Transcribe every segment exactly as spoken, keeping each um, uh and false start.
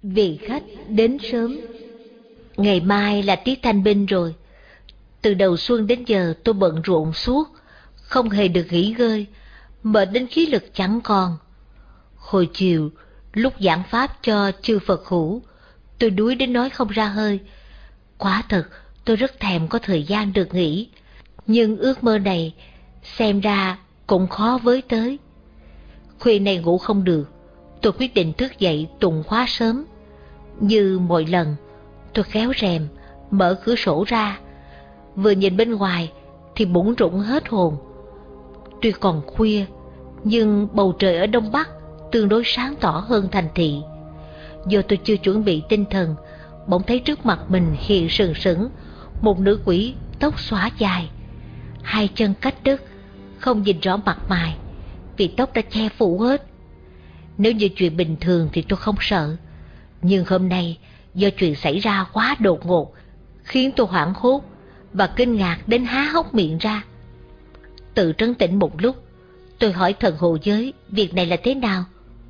Vị khách đến sớm. Ngày mai là tiết thanh binh rồi. Từ đầu xuân đến giờ tôi bận rộn suốt, không hề được nghỉ ngơi, mệt đến khí lực chẳng còn. Hồi chiều, lúc giảng pháp cho chư Phật hữu, tôi đuối đến nói không ra hơi. Quả thật, tôi rất thèm có thời gian được nghỉ, nhưng ước mơ này xem ra cũng khó với tới. Khuya này ngủ không được, tôi quyết định thức dậy tụng khóa sớm. Như mọi lần, tôi kéo rèm, mở cửa sổ ra. Vừa nhìn bên ngoài thì bủn rủn hết hồn. Tuy còn khuya, nhưng bầu trời ở Đông Bắc tương đối sáng tỏ hơn thành thị. Do tôi chưa chuẩn bị tinh thần, bỗng thấy trước mặt mình hiện sừng sững một nữ quỷ tóc xõa dài, hai chân cách đất, không nhìn rõ mặt mày vì tóc đã che phủ hết. Nếu như chuyện bình thường thì tôi không sợ, nhưng hôm nay do chuyện xảy ra quá đột ngột khiến tôi hoảng hốt và kinh ngạc đến há hốc miệng ra. Tự trấn tĩnh một lúc, tôi hỏi thần hộ giới việc này là thế nào.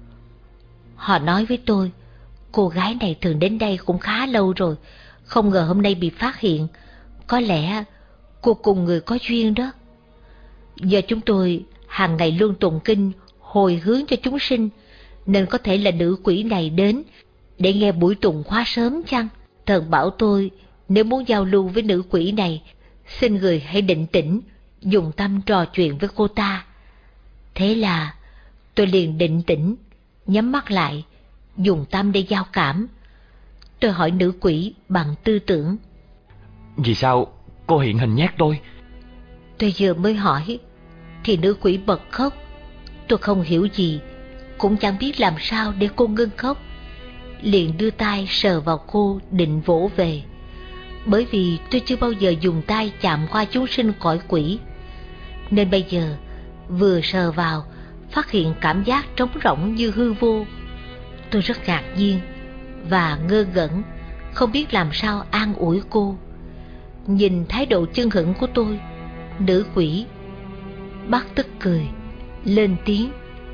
Họ nói với tôi, cô gái này thường đến đây cũng khá lâu rồi, không ngờ hôm nay bị phát hiện. Có lẽ cô cùng người có duyên đó. Do chúng tôi hàng ngày luôn tụng kinh hồi hướng cho chúng sinh, nên có thể là nữ quỷ này đến để nghe buổi tụng khóa sớm chăng? Thần bảo tôi nếu muốn giao lưu với nữ quỷ này, xin người hãy định tĩnh, dùng tâm trò chuyện với cô ta. Thế là tôi liền định tĩnh, nhắm mắt lại, dùng tâm để giao cảm. Tôi hỏi nữ quỷ bằng tư tưởng. Vì sao cô hiện hình nhát tôi? Tôi vừa mới hỏi thì nữ quỷ bật khóc. Tôi không hiểu gì, cũng chẳng biết làm sao để cô ngưng khóc, liền đưa tay sờ vào cô định vỗ về. Bởi vì tôi chưa bao giờ dùng tay chạm qua chúng sinh cõi quỷ, nên bây giờ vừa sờ vào phát hiện cảm giác trống rỗng như hư vô. Tôi rất ngạc nhiên và ngơ ngẩn, không biết làm sao an ủi cô. Nhìn thái độ chưng hửng của tôi, nữ quỷ bắt tức cười, lên tiếng.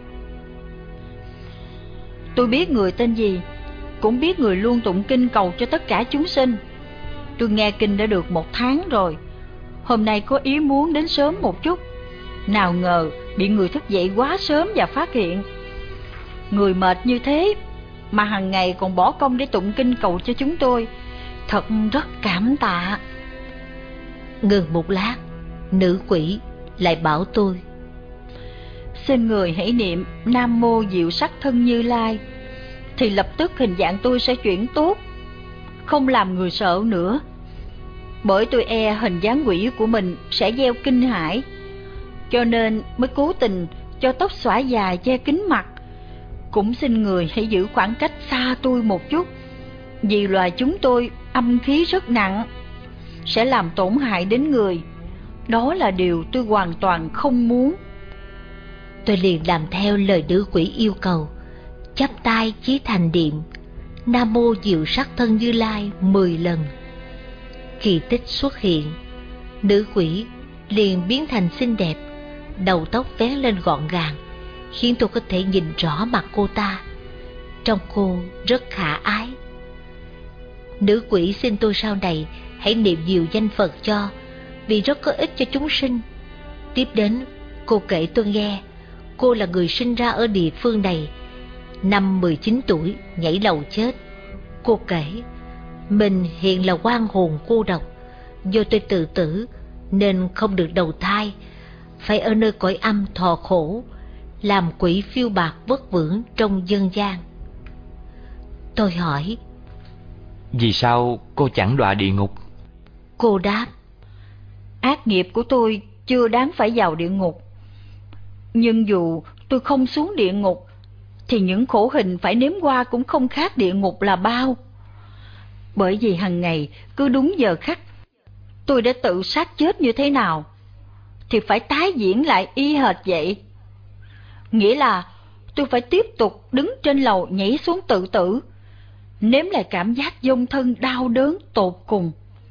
Tôi biết người tên gì, cũng biết người luôn tụng kinh cầu cho tất cả chúng sinh. Tôi nghe kinh đã được một tháng rồi, hôm nay có ý muốn đến sớm một chút, nào ngờ bị người thức dậy quá sớm và phát hiện. Người mệt như thế mà hàng ngày còn bỏ công để tụng kinh cầu cho chúng tôi, thật rất cảm tạ. Ngừng một lát, nữ quỷ lại bảo tôi. Xin người hãy niệm Nam Mô Diệu Sắc Thân Như Lai, thì lập tức hình dạng tôi sẽ chuyển tốt, không làm người sợ nữa. Bởi tôi e hình dáng quỷ của mình sẽ gieo kinh hãi, cho nên mới cố tình cho tóc xõa dài che kín mặt. Cũng xin người hãy giữ khoảng cách xa tôi một chút, vì loài chúng tôi âm khí rất nặng, sẽ làm tổn hại đến người. Đó là điều tôi hoàn toàn không muốn. Tôi liền làm theo lời nữ quỷ yêu cầu, chắp tay chí thành niệm Nam Mô Diệu Sắc Thân Như Lai mười lần. Kỳ tích xuất hiện, nữ quỷ liền biến thành xinh đẹp, đầu tóc vén lên gọn gàng, khiến tôi có thể nhìn rõ mặt cô ta. Trông cô rất khả ái. Nữ quỷ xin tôi sau này hãy niệm nhiều danh Phật cho, vì rất có ích cho chúng sinh. Tiếp đến, cô kể tôi nghe, cô là người sinh ra ở địa phương này, năm mười chín tuổi nhảy lầu chết. Cô kể, mình hiện là oan hồn cô độc, do tôi tự tử nên không được đầu thai, phải ở nơi cõi âm thọ khổ, làm quỷ phiêu bạc vất vưởng trong dân gian. Tôi hỏi, vì sao cô chẳng đọa địa ngục? Cô đáp, ác nghiệp của tôi chưa đáng phải vào địa ngục, nhưng dù tôi không xuống địa ngục thì những khổ hình phải nếm qua cũng không khác địa ngục là bao. Bởi vì hàng ngày cứ đúng giờ khắc tôi đã tự sát chết như thế nào thì phải tái diễn lại y hệt vậy. Nghĩa là tôi phải tiếp tục đứng trên lầu nhảy xuống tự tử, nếm lại cảm giác dông thân đau đớn tột cùng.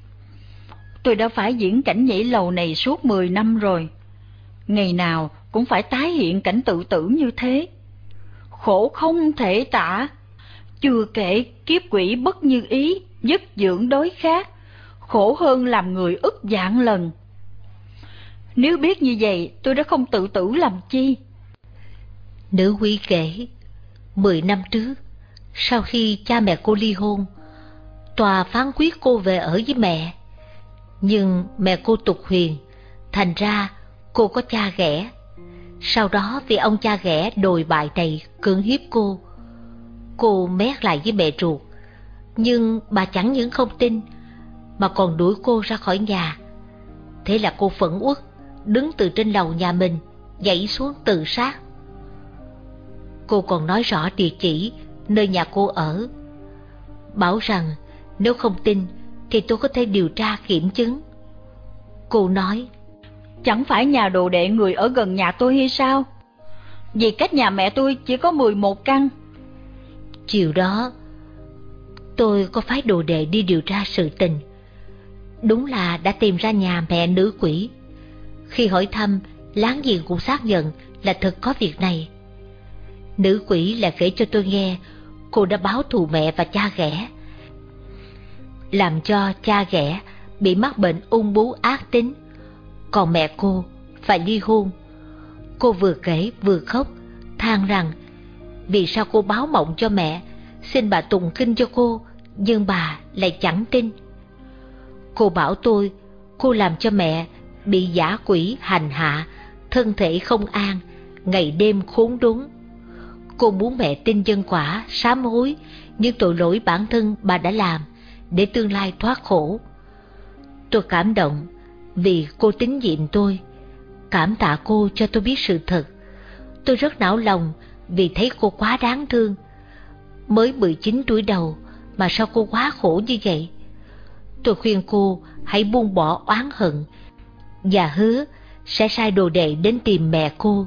Tôi đã phải diễn cảnh nhảy lầu này suốt mười năm rồi, ngày nào cũng phải tái hiện cảnh tự tử như thế. Khổ không thể tả, Chưa kể kiếp quỷ bất như ý, dứt dưỡng đối khác, khổ hơn làm người ức vạn lần. Nếu biết như vậy, tôi đã không tự tử làm chi. Nữ quỷ kể, mười năm trước, sau khi cha mẹ cô ly hôn, tòa phán quyết cô về ở với mẹ. Nhưng mẹ cô tục huyền, thành ra cô có cha ghẻ. Sau đó vì ông cha ghẻ đồi bại này cưỡng hiếp cô, cô mét lại với mẹ ruột. Nhưng bà chẳng những không tin, mà còn đuổi cô ra khỏi nhà. Thế là cô phẫn uất, đứng từ trên lầu nhà mình, nhảy xuống tự sát. Cô còn nói rõ địa chỉ nơi nhà cô ở, bảo rằng nếu không tin thì tôi có thể điều tra kiểm chứng. Cô nói, chẳng phải nhà đồ đệ người ở gần nhà tôi hay sao? Vì cách nhà mẹ tôi chỉ có mười một căn. Chiều đó tôi có phái đồ đệ đi điều tra sự tình. Đúng là đã tìm ra nhà mẹ nữ quỷ. Khi hỏi thăm, láng giềng cũng xác nhận là thật có việc này. Nữ quỷ lại kể cho tôi nghe cô đã báo thù mẹ và cha ghẻ, làm cho cha ghẻ bị mắc bệnh ung bướu ác tính, còn mẹ cô phải ly hôn. Cô vừa kể vừa khóc, than rằng vì sao cô báo mộng cho mẹ, xin bà tụng kinh cho cô, nhưng bà lại chẳng tin. Cô bảo tôi cô làm cho mẹ bị dã quỷ hành hạ, thân thể không an, ngày đêm khốn đốn. Cô muốn mẹ tin nhân quả, sám hối những tội lỗi bản thân bà đã làm, để tương lai thoát khổ. Tôi cảm động vì cô tín nhiệm tôi, cảm tạ cô cho tôi biết sự thật. Tôi rất não lòng vì thấy cô quá đáng thương. Mới mười chín tuổi đầu mà sao cô quá khổ như vậy. Tôi khuyên cô hãy buông bỏ oán hận và hứa sẽ sai đồ đệ đến tìm mẹ cô.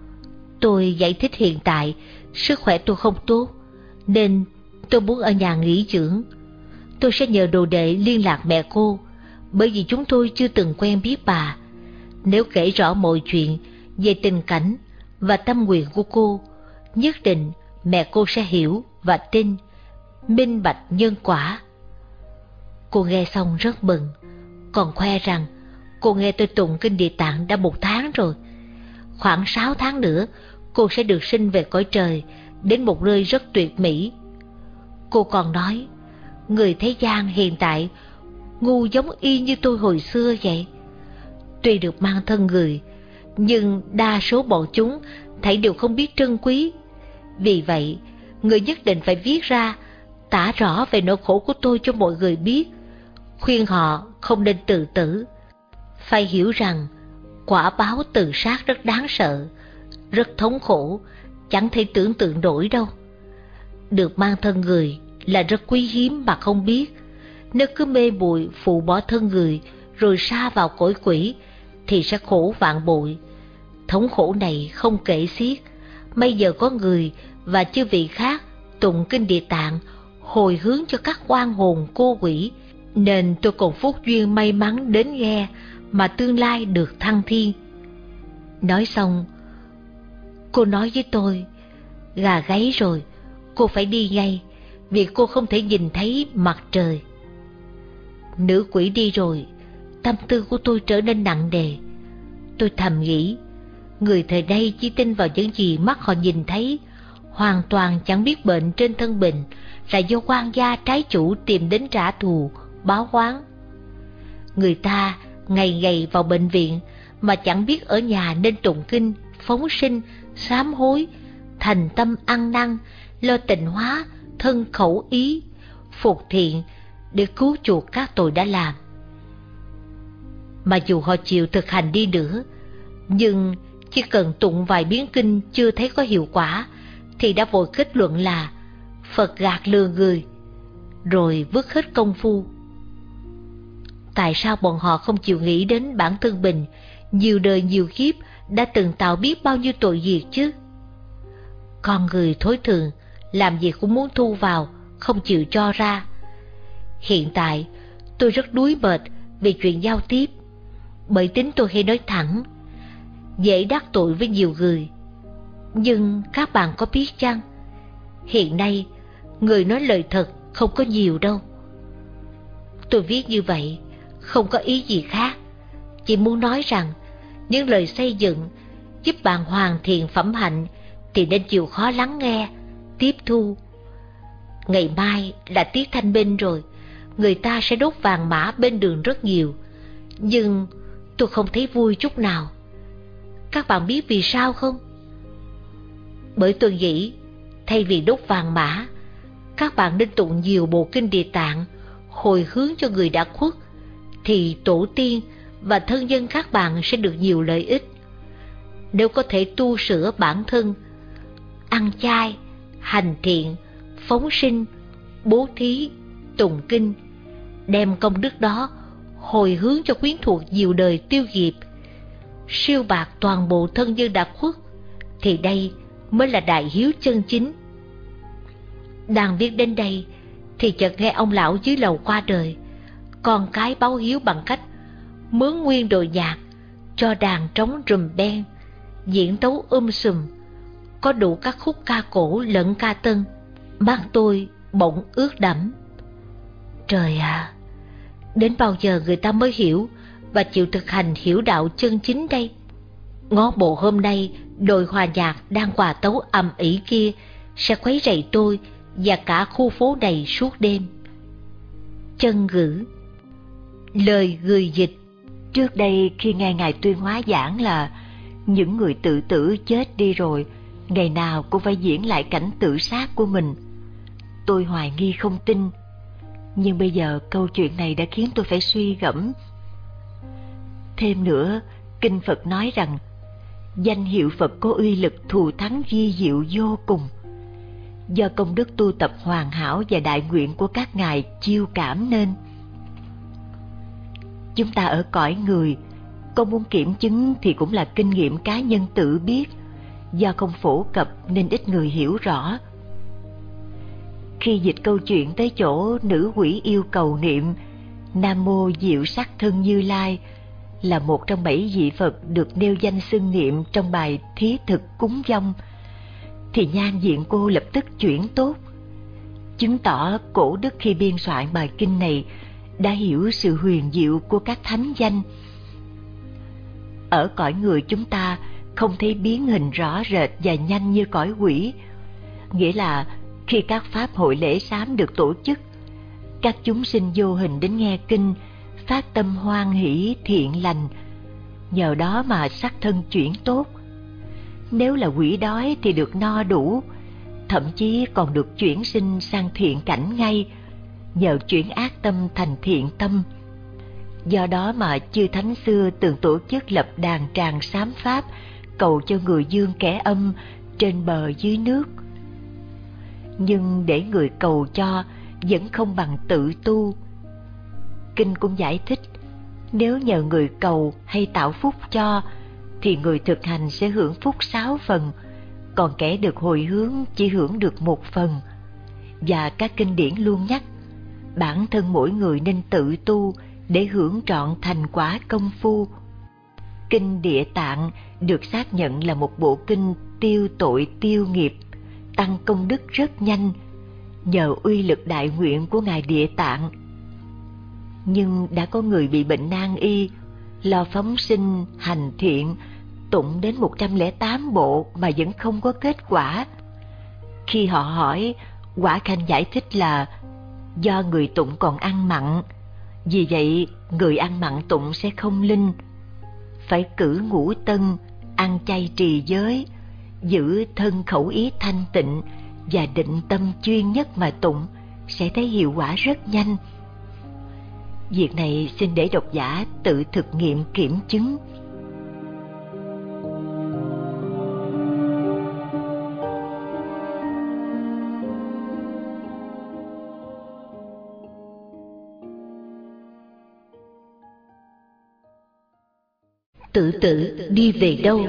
Tôi giải thích hiện tại sức khỏe tôi không tốt, nên tôi muốn ở nhà nghỉ dưỡng. Tôi sẽ nhờ đồ đệ liên lạc mẹ cô, bởi vì chúng tôi chưa từng quen biết bà. Nếu kể rõ mọi chuyện về tình cảnh và tâm nguyện của cô, nhất định mẹ cô sẽ hiểu và tin, minh bạch nhân quả. Cô nghe xong rất mừng, còn khoe rằng cô nghe tôi tụng kinh Địa Tạng đã một tháng rồi. Khoảng sáu tháng nữa, cô sẽ được sinh về cõi trời, đến một nơi rất tuyệt mỹ. Cô còn nói, người thế gian hiện tại ngu giống y như tôi hồi xưa vậy. Tuy được mang thân người, nhưng đa số bọn chúng thảy đều không biết trân quý. Vì vậy, người nhất định phải viết ra, tả rõ về nỗi khổ của tôi cho mọi người biết, khuyên họ không nên tự tử. Phải hiểu rằng quả báo tự sát rất đáng sợ, rất thống khổ, chẳng thể tưởng tượng nổi đâu. Được mang thân người là rất quý hiếm mà không biết. Nếu cứ mê muội phụ bỏ thân người rồi sa vào cõi quỷ thì sẽ khổ vạn bội. Thống khổ này không kể xiết. Bây giờ có người và chư vị khác tụng kinh Địa Tạng hồi hướng cho các oan hồn cô quỷ, nên tôi còn phúc duyên may mắn đến nghe mà tương lai được thăng thiên. Nói xong, cô nói với tôi, gà gáy rồi, cô phải đi ngay, vì cô không thể nhìn thấy mặt trời. Nữ quỷ đi rồi, tâm tư của tôi trở nên nặng nề. Tôi thầm nghĩ, người thời đây chỉ tin vào những gì mắt họ nhìn thấy, hoàn toàn chẳng biết bệnh trên thân mình là do quan gia trái chủ tìm đến trả thù, báo oán. Người ta ngày ngày vào bệnh viện mà chẳng biết ở nhà nên tụng kinh, phóng sinh, sám hối, thành tâm ăn năn, lo tịnh hóa thân khẩu ý, phục thiện để cứu chuộc các tội đã làm. Mà dù họ chịu thực hành đi nữa, nhưng chỉ cần tụng vài biến kinh chưa thấy có hiệu quả thì đã vội kết luận là Phật gạt lừa người, rồi vứt hết công phu. Tại sao bọn họ không chịu nghĩ đến bản thân mình nhiều đời nhiều kiếp đã từng tạo biết bao nhiêu tội nghiệp chứ? Con người thối thường, làm gì cũng muốn thu vào, không chịu cho ra. Hiện tại tôi rất đuối mệt vì chuyện giao tiếp, bởi tính tôi hay nói thẳng, dễ đắc tội với nhiều người. Nhưng các bạn có biết chăng, hiện nay người nói lời thật không có nhiều đâu. Tôi viết như vậy không có ý gì khác, chỉ muốn nói rằng những lời xây dựng giúp bạn hoàn thiện phẩm hạnh thì nên chịu khó lắng nghe, tiếp thu. Ngày mai là tiết thanh minh rồi, người ta sẽ đốt vàng mã bên đường rất nhiều, nhưng tôi không thấy vui chút nào. Các bạn biết vì sao không? Bởi tôi nghĩ thay vì đốt vàng mã, các bạn nên tụng nhiều bộ kinh Địa Tạng hồi hướng cho người đã khuất, thì tổ tiên và thân nhân các bạn sẽ được nhiều lợi ích. Nếu có thể tu sửa bản thân, ăn chay, hành thiện, phóng sinh, bố thí, tụng kinh, đem công đức đó hồi hướng cho quyến thuộc nhiều đời tiêu diệt, siêu bạc toàn bộ thân nhân đã khuất, thì đây mới là đại hiếu chân chính. Đang viết đến đây thì chợt nghe ông lão dưới lầu qua đời. Con cái báo hiếu bằng cách mướn nguyên đội nhạc, cho đàn trống rùm beng, diễn tấu um sùm, có đủ các khúc ca cổ lẫn ca tân. Mắt tôi bỗng ướt đẫm. Trời à, đến bao giờ người ta mới hiểu và chịu thực hành hiểu đạo chân chính đây? Ngó bộ hôm nay đội hòa nhạc đang hòa tấu ầm ĩ kia sẽ khuấy rầy tôi và cả khu phố này suốt đêm. Chân ngữ. Lời người dịch. Trước đây khi nghe Ngài tuyên hóa giảng là những người tự tử chết đi rồi, ngày nào cũng phải diễn lại cảnh tự sát của mình, tôi hoài nghi không tin. Nhưng bây giờ câu chuyện này đã khiến tôi phải suy gẫm. Thêm nữa, Kinh Phật nói rằng danh hiệu Phật có uy lực thù thắng vi diệu vô cùng, do công đức tu tập hoàn hảo và đại nguyện của các ngài chiêu cảm nên. Chúng ta ở cõi người, có muốn kiểm chứng thì cũng là kinh nghiệm cá nhân tự biết, do không phổ cập nên ít người hiểu rõ. Khi dịch câu chuyện tới chỗ nữ quỷ yêu cầu niệm Nam Mô Diệu Sắc Thân Như Lai là một trong bảy vị Phật được nêu danh xưng niệm trong bài thí thực cúng dông, thì nhan diện cô lập tức chuyển tốt, chứng tỏ cổ đức khi biên soạn bài kinh này đã hiểu sự huyền diệu của các thánh danh. Ở cõi người chúng ta không thấy biến hình rõ rệt và nhanh như cõi quỷ, nghĩa là khi các pháp hội lễ sám được tổ chức, các chúng sinh vô hình đến nghe kinh, phát tâm hoan hỷ thiện lành, nhờ đó mà sắc thân chuyển tốt. Nếu là quỷ đói thì được no đủ, thậm chí còn được chuyển sinh sang thiện cảnh ngay, nhờ chuyển ác tâm thành thiện tâm. Do đó mà chư thánh xưa từng tổ chức lập đàn tràng sám pháp, cầu cho người dương kẻ âm trên bờ dưới nước. Nhưng để người cầu cho vẫn không bằng tự tu. Kinh cũng giải thích, nếu nhờ người cầu hay tạo phúc cho, thì người thực hành sẽ hưởng phúc sáu phần, còn kẻ được hồi hướng chỉ hưởng được một phần. Và các kinh điển luôn nhắc, bản thân mỗi người nên tự tu để hưởng trọn thành quả công phu. Kinh Địa Tạng được xác nhận là một bộ kinh tiêu tội tiêu nghiệp, tăng công đức rất nhanh, nhờ uy lực đại nguyện của Ngài Địa Tạng. Nhưng đã có người bị bệnh nan y, lo phóng sinh, hành thiện, tụng đến một trăm lẻ tám bộ mà vẫn không có kết quả. Khi họ hỏi, Quả Khanh giải thích là do người tụng còn ăn mặn, vì vậy người ăn mặn tụng sẽ không linh. Phải cử ngũ tân, ăn chay trì giới, giữ thân khẩu ý thanh tịnh và định tâm chuyên nhất mà tụng, sẽ thấy hiệu quả rất nhanh. Việc này xin để độc giả tự thực nghiệm kiểm chứng. Tự tử đi về đâu?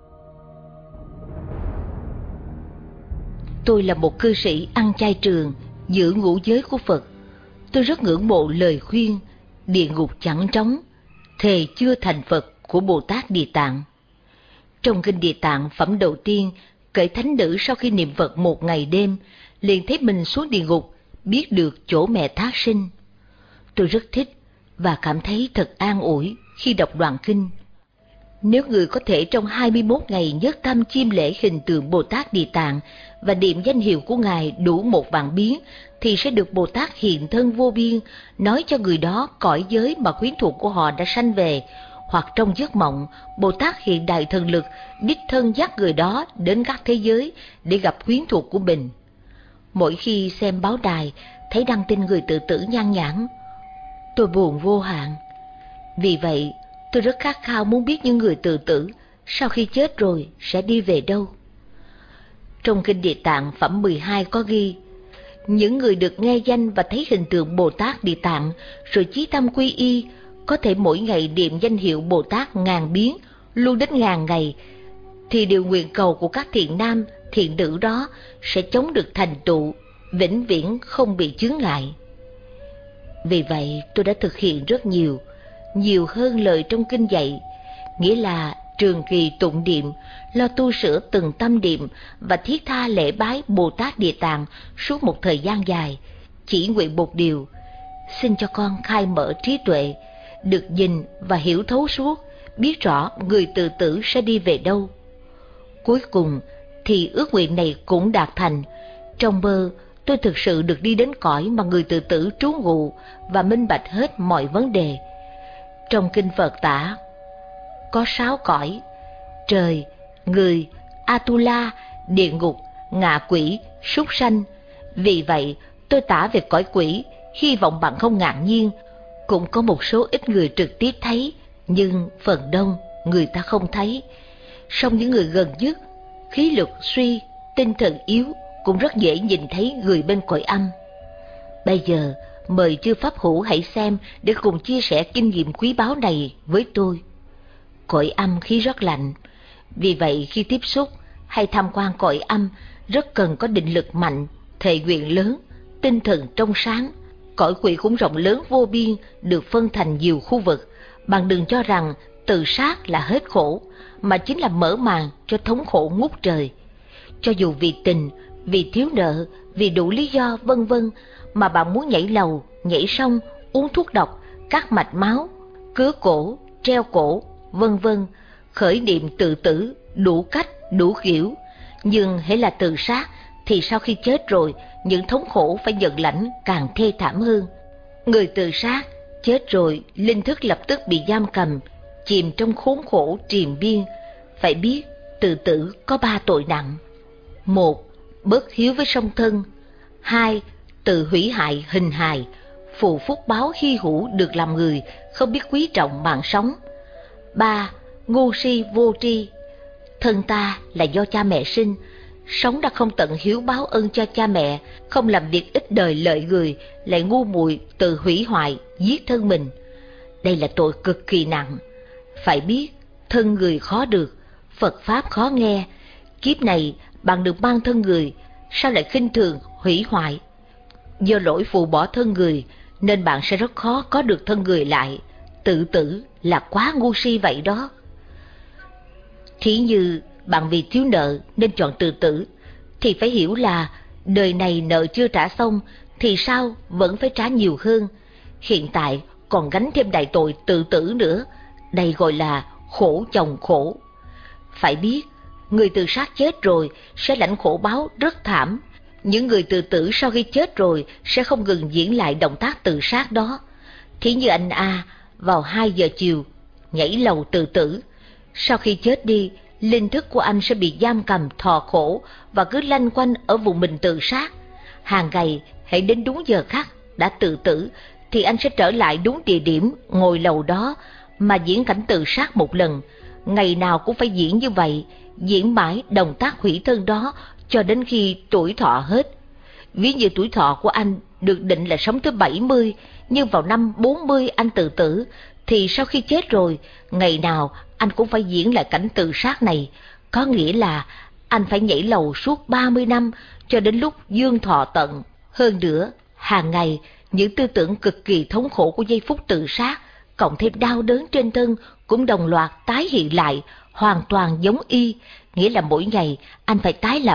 Tôi là một cư sĩ ăn chay trường, giữ ngũ giới của Phật. Tôi rất ngưỡng mộ lời khuyên địa ngục chẳng trống, thề chưa thành Phật của Bồ Tát Địa Tạng. Trong kinh Địa Tạng phẩm đầu tiên kể thánh nữ sau khi niệm Phật một ngày đêm liền thấy mình xuống địa ngục, biết được chỗ mẹ thác sinh. Tôi rất thích và cảm thấy thật an ủi khi đọc đoạn kinh. Nếu người có thể trong hai mươi mốt ngày nhất tâm chiêm lễ hình tượng Bồ Tát Địa Tạng và niệm danh hiệu của Ngài đủ một vạn biến, thì sẽ được Bồ Tát hiện thân vô biên, nói cho người đó cõi giới mà quyến thuộc của họ đã sanh về, hoặc trong giấc mộng, Bồ Tát hiện đại thần lực, đích thân dắt người đó đến các thế giới để gặp quyến thuộc của mình. Mỗi khi xem báo đài, thấy đăng tin người tự tử nhan nhản, tôi buồn vô hạn. Vì vậy, tôi rất khát khao muốn biết những người tự tử sau khi chết rồi sẽ đi về đâu. Trong Kinh Địa Tạng phẩm mười hai có ghi, những người được nghe danh và thấy hình tượng Bồ Tát Địa Tạng rồi chí tâm quy y, có thể mỗi ngày niệm danh hiệu Bồ Tát ngàn biến, luôn đến ngàn ngày, thì điều nguyện cầu của các thiện nam, thiện nữ đó sẽ chống được thành tựu, vĩnh viễn không bị chướng ngại. Vì vậy tôi đã thực hiện rất nhiều, nhiều hơn lời trong kinh dạy, nghĩa là trường kỳ tụng niệm, lo tu sửa từng tâm niệm và thiết tha lễ bái Bồ Tát Địa Tạng suốt một thời gian dài, chỉ nguyện một điều: xin cho con khai mở trí tuệ, được nhìn và hiểu thấu suốt, biết rõ người tự tử sẽ đi về đâu. Cuối cùng thì ước nguyện này cũng đạt thành. Trong mơ, tôi thực sự được đi đến cõi mà người tự tử trú ngụ và minh bạch hết mọi vấn đề. Trong kinh Phật tả có sáu cõi: trời, người, Atula, địa ngục, ngạ quỷ, súc sanh. Vì vậy tôi tả về cõi quỷ, hy vọng bạn không ngạc nhiên. Cũng có một số ít người trực tiếp thấy, nhưng phần đông người ta không thấy. Song những người gần nhất, khí lực suy, tinh thần yếu, cũng rất dễ nhìn thấy người bên cõi âm. Bây giờ mời chư pháp hữu hãy xem để cùng chia sẻ kinh nghiệm quý báu này với tôi. Cõi âm khí rất lạnh, vì vậy khi tiếp xúc hay tham quan cõi âm rất cần có định lực mạnh, thệ nguyện lớn, tinh thần trong sáng. Cõi quỷ cũng rộng lớn vô biên, được phân thành nhiều khu vực. Bạn đừng cho rằng tự sát là hết khổ, mà chính là mở màn cho thống khổ ngút trời. Cho dù vì tình, vì thiếu nợ, vì đủ lý do vân vân mà bạn muốn nhảy lầu, nhảy sông, uống thuốc độc, cắt mạch máu, cứa cổ, treo cổ, vân vân, khởi niệm tự tử đủ cách, đủ kiểu. Nhưng hễ là tự sát thì sau khi chết rồi, những thống khổ phải nhận lãnh càng thê thảm hơn. Người tự sát chết rồi, linh thức lập tức bị giam cầm, chìm trong khốn khổ triền biên. Phải biết tự tử có ba tội nặng: một, bất hiếu với song thân; hai, tự hủy hại hình hài, phù phúc báo hy hữu được làm người, không biết quý trọng mạng sống; ba, ngu si vô tri. Thân ta là do cha mẹ sinh, sống đã không tận hiếu báo ơn cho cha mẹ, không làm việc ích đời lợi người, lại ngu muội tự hủy hoại, giết thân mình. Đây là tội cực kỳ nặng. Phải biết, thân người khó được, Phật Pháp khó nghe. Kiếp này bạn được mang thân người, sao lại khinh thường, hủy hoại? Do lỗi phụ bỏ thân người, nên bạn sẽ rất khó có được thân người lại. Tự tử là quá ngu si vậy đó. Thí như bạn vì thiếu nợ nên chọn tự tử, thì phải hiểu là đời này nợ chưa trả xong thì sao vẫn phải trả nhiều hơn. Hiện tại còn gánh thêm đại tội tự tử nữa, đây gọi là khổ chồng khổ. Phải biết, người tự sát chết rồi sẽ lãnh khổ báo rất thảm. Những người tự tử sau khi chết rồi sẽ không ngừng diễn lại động tác tự sát đó. Thí như anh A vào hai giờ chiều nhảy lầu tự tử. Sau khi chết đi, linh thức của anh sẽ bị giam cầm thọ khổ và cứ lanh quanh ở vùng mình tự sát. Hàng ngày hãy đến đúng giờ khắc đã tự tử thì anh sẽ trở lại đúng địa điểm ngồi lầu đó mà diễn cảnh tự sát một lần. Ngày nào cũng phải diễn như vậy, diễn mãi động tác hủy thân đó cho đến khi tuổi thọ hết. Ví như tuổi thọ của anh được định là sống tới bảy mươi, nhưng vào năm bốn mươi anh tự tử, thì sau khi chết rồi, ngày nào anh cũng phải diễn lại cảnh tự sát này. Có nghĩa là anh phải nhảy lầu suốt ba mươi năm cho đến lúc dương thọ tận. Hơn nữa, hàng ngày những tư tưởng cực kỳ thống khổ của giây phút tự sát cộng thêm đau đớn trên thân cũng đồng loạt tái hiện lại, hoàn toàn giống y. Nghĩa là mỗi ngày anh phải tái lập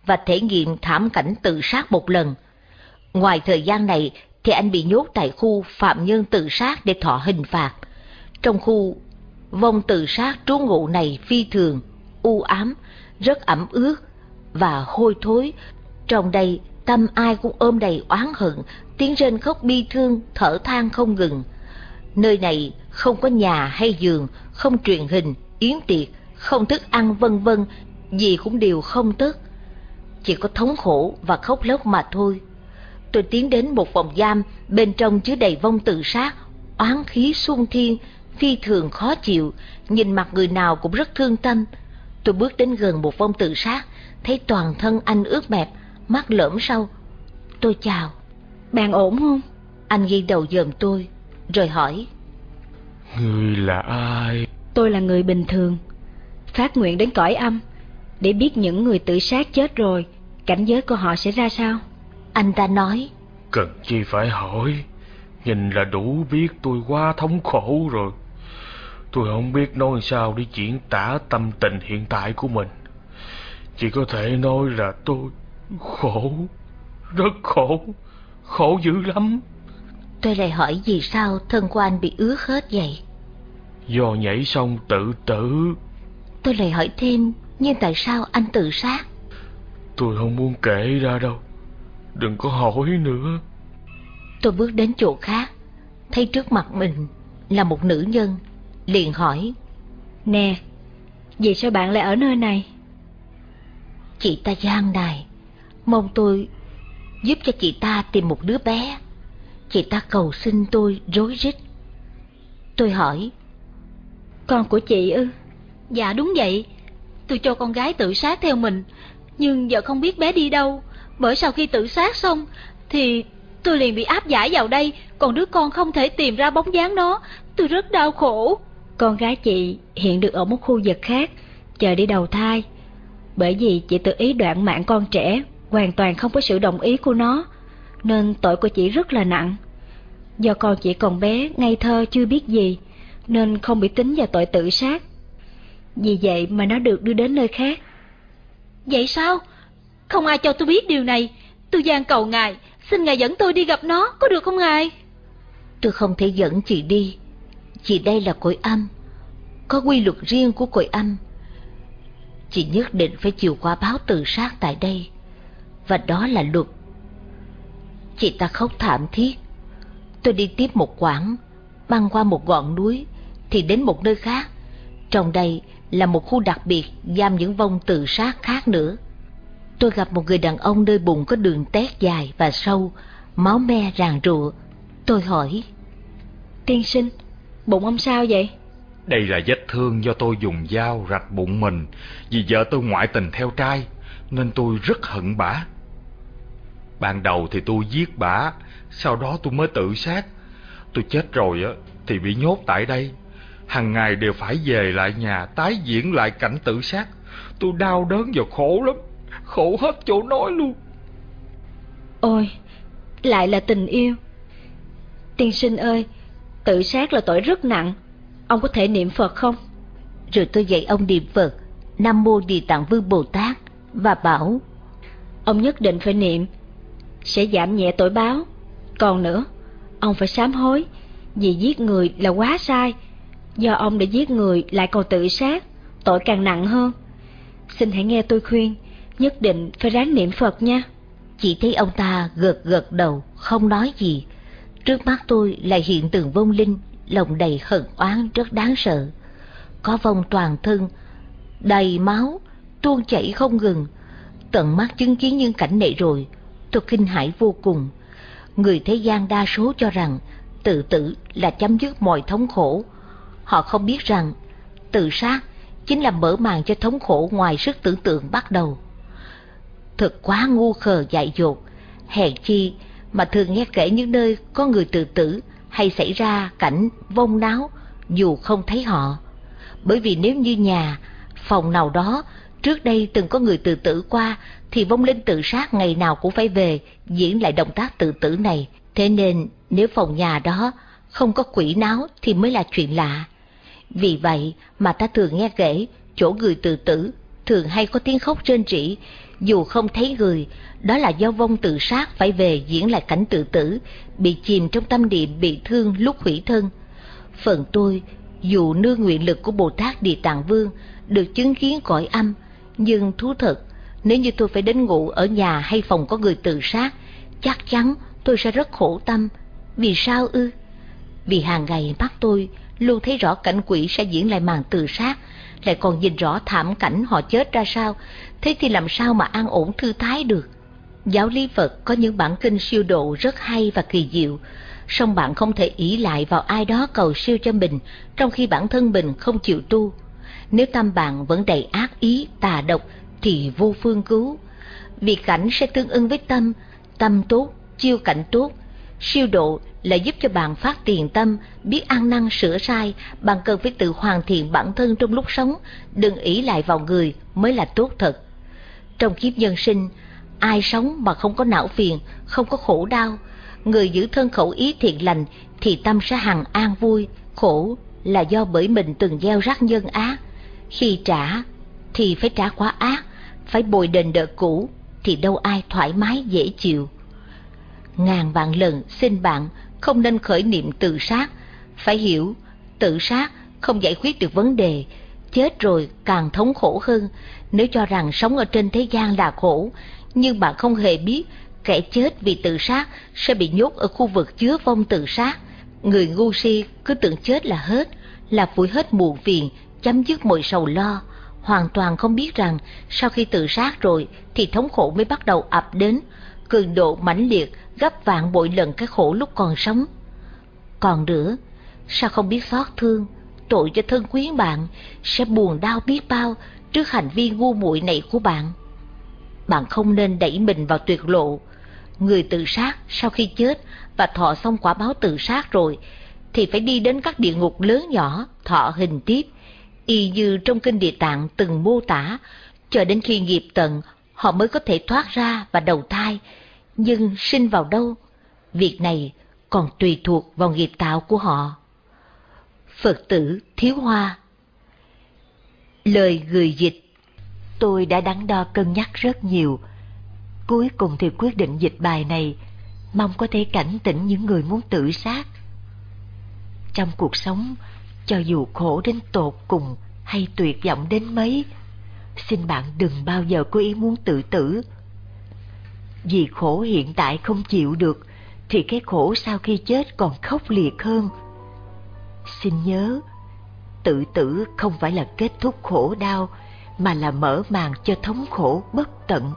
và thể nghiệm thảm cảnh tự sát một lần. Ngoài thời gian này thì anh bị nhốt tại khu phạm nhân tự sát để thọ hình phạt. Trong khu vong tự sát trú ngụ này phi thường u ám, rất ẩm ướt và hôi thối. Trong đây tâm ai cũng ôm đầy oán hận, tiếng rên khóc bi thương, thở than không ngừng. Nơi này không có nhà hay giường, không truyền hình, yến tiệc, không thức ăn vân vân, gì cũng đều không tất. Chỉ có thống khổ và khóc lóc mà thôi. Tôi tiến đến một phòng giam, bên trong chứa đầy vong tự sát, oán khí xung thiên, phi thường khó chịu, nhìn mặt người nào cũng rất thương tâm. Tôi bước đến gần một vong tự sát, thấy toàn thân anh ướt mẹp, mắt lởm sâu. Tôi chào. Bạn ổn không? Anh ghi đầu dòm tôi, rồi hỏi. Người là ai? Tôi là người bình thường, phát nguyện đến cõi âm, để biết những người tự sát chết rồi, cảnh giới của họ sẽ ra sao. Anh ta nói. Cần chi phải hỏi, nhìn là đủ biết tôi quá thống khổ rồi. Tôi không biết nói sao để diễn tả tâm tình hiện tại của mình. Chỉ có thể nói là tôi khổ, rất khổ, khổ dữ lắm. Tôi lại hỏi vì sao thân của anh bị ướt hết vậy? Do nhảy sông tự tử. Tôi lại hỏi thêm, nhưng tại sao anh tự sát? Tôi không muốn kể ra đâu, đừng có hỏi nữa. Tôi bước đến chỗ khác, thấy trước mặt mình là một nữ nhân, liền hỏi. Nè, vì sao bạn lại ở nơi này? Chị ta gian này, mong tôi giúp cho chị ta tìm một đứa bé. Chị ta cầu xin tôi rối rít. Tôi hỏi. Con của chị ư? Dạ đúng vậy. Tôi cho con gái tự sát theo mình, nhưng giờ không biết bé đi đâu. Bởi sau khi tự sát xong thì tôi liền bị áp giải vào đây, còn đứa con không thể tìm ra bóng dáng nó. Tôi rất đau khổ. Con gái chị hiện được ở một khu vực khác, chờ đi đầu thai. Bởi vì chị tự ý đoạn mạng con trẻ, hoàn toàn không có sự đồng ý của nó, nên tội của chị rất là nặng. Do con chị còn bé, ngây thơ chưa biết gì, nên không bị tính vào tội tự sát. Vì vậy mà nó được đưa đến nơi khác. Vậy sao? Không ai cho tôi biết điều này. Tôi van cầu ngài, xin ngài dẫn tôi đi gặp nó, có được không ngài? Tôi không thể dẫn chị đi. Chị đây là cõi âm, có quy luật riêng của cõi âm. Chị nhất định phải chịu quả báo tự sát tại đây, và đó là luật. Chị ta khóc thảm thiết. Tôi đi tiếp một quãng, băng qua một ngọn núi, thì đến một nơi khác. Trong đây là một khu đặc biệt giam những vong tự sát khác nữa. Tôi gặp một người đàn ông nơi bụng có đường tét dài và sâu, máu me ràn rụa. Tôi hỏi. Tiên sinh, bụng ông sao vậy? Đây là vết thương do tôi dùng dao rạch bụng mình vì vợ tôi ngoại tình theo trai, nên tôi rất hận bả. Ban đầu thì tôi giết bả, sau đó tôi mới tự sát. Tôi chết rồi á thì bị nhốt tại đây, hàng ngày đều phải về lại nhà tái diễn lại cảnh tự sát. Tôi đau đớn và khổ lắm, khổ hết chỗ nói luôn. Ôi, lại là tình yêu. Tiên sinh ơi, tự sát là tội rất nặng, ông có thể niệm Phật không? Rồi tôi dạy ông niệm Phật Nam Mô Địa Tạng Vương Bồ Tát và bảo ông nhất định phải niệm, sẽ giảm nhẹ tội báo. Còn nữa, ông phải sám hối, vì giết người là quá sai. Do ông đã giết người lại còn tự sát, tội càng nặng hơn. Xin hãy nghe tôi khuyên, nhất định phải ráng niệm Phật nha. Chỉ thấy ông ta gật gật đầu, không nói gì. Trước mắt tôi lại hiện tượng vong linh, lòng đầy hận oán rất đáng sợ. Có vong toàn thân đầy máu, tuôn chảy không ngừng. Tận mắt chứng kiến những cảnh này rồi, tôi kinh hãi vô cùng. Người thế gian đa số cho rằng tự tử là chấm dứt mọi thống khổ. Họ không biết rằng tự sát chính là mở màn cho thống khổ ngoài sức tưởng tượng bắt đầu. Thật quá ngu khờ dại dột, hèn chi mà thường nghe kể những nơi có người tự tử hay xảy ra cảnh vong náo dù không thấy họ. Bởi vì nếu như nhà, phòng nào đó trước đây từng có người tự tử qua, thì vong linh tự sát ngày nào cũng phải về diễn lại động tác tự tử này. Thế nên nếu phòng nhà đó không có quỷ náo thì mới là chuyện lạ. Vì vậy mà ta thường nghe kể chỗ người tự tử thường hay có tiếng khóc rên rỉ, dù không thấy người, đó là do vong tự sát phải về diễn lại cảnh tự tử, bị chìm trong tâm niệm bị thương lúc hủy thân. Phần tôi, dù nương nguyện lực của Bồ Tát Địa Tạng Vương, được chứng kiến cõi âm, nhưng thú thật, nếu như tôi phải đến ngủ ở nhà hay phòng có người tự sát, chắc chắn tôi sẽ rất khổ tâm. Vì sao ư? Vì hàng ngày mắt tôi luôn thấy rõ cảnh quỷ sẽ diễn lại màn tự sát, lại còn nhìn rõ thảm cảnh họ chết ra sao, thế thì làm sao mà an ổn thư thái được. Giáo lý Phật có những bản kinh siêu độ rất hay và kỳ diệu, song bạn không thể ỷ lại vào ai đó cầu siêu cho mình trong khi bản thân mình không chịu tu. Nếu tâm bạn vẫn đầy ác ý, tà độc thì vô phương cứu. Vì cảnh sẽ tương ưng với tâm, tâm tốt, chiêu cảnh tốt. Siêu độ là giúp cho bạn phát tiền tâm, biết ăn năn sửa sai. Bạn cần phải tự hoàn thiện bản thân trong lúc sống, đừng ỷ lại vào người mới là tốt thật. Trong kiếp nhân sinh, ai sống mà không có não phiền, không có khổ đau? Người giữ thân khẩu ý thiện lành thì tâm sẽ hằng an vui. Khổ là do bởi mình từng gieo rắc nhân ác. Khi trả thì phải trả quả ác, phải bồi đền nợ cũ, thì đâu ai thoải mái dễ chịu. Ngàn vạn lần xin bạn không nên khởi niệm tự sát. Phải hiểu, tự sát không giải quyết được vấn đề, chết rồi càng thống khổ hơn. Nếu cho rằng sống ở trên thế gian là khổ, nhưng bạn không hề biết kẻ chết vì tự sát sẽ bị nhốt ở khu vực chứa vong tự sát. Người ngu si cứ tưởng chết là hết, là phủi hết muộn phiền, chấm dứt mọi sầu lo, hoàn toàn không biết rằng sau khi tự sát rồi thì thống khổ mới bắt đầu ập đến, cường độ mãnh liệt gấp vạn bội lần cái khổ lúc còn sống. Còn nữa, sao không biết xót thương, tội cho thân quyến bạn, sẽ buồn đau biết bao trước hành vi ngu muội này của bạn. Bạn không nên đẩy mình vào tuyệt lộ. Người tự sát sau khi chết và thọ xong quả báo tự sát rồi thì phải đi đến các địa ngục lớn nhỏ thọ hình tiếp, y như trong kinh Địa Tạng từng mô tả, cho đến khi nghiệp tận họ mới có thể thoát ra và đầu thai. Nhưng sinh vào đâu, việc này còn tùy thuộc vào nghiệp tạo của họ. Phật tử Thiếu Hoa. Lời người dịch. Tôi đã đắn đo cân nhắc rất nhiều, cuối cùng thì quyết định dịch bài này, mong có thể cảnh tỉnh những người muốn tự sát. Trong cuộc sống, cho dù khổ đến tột cùng hay tuyệt vọng đến mấy, xin bạn đừng bao giờ có ý muốn tự tử. Vì khổ hiện tại không chịu được, thì cái khổ sau khi chết còn khốc liệt hơn. Xin nhớ, tự tử không phải là kết thúc khổ đau, mà là mở màn cho thống khổ bất tận.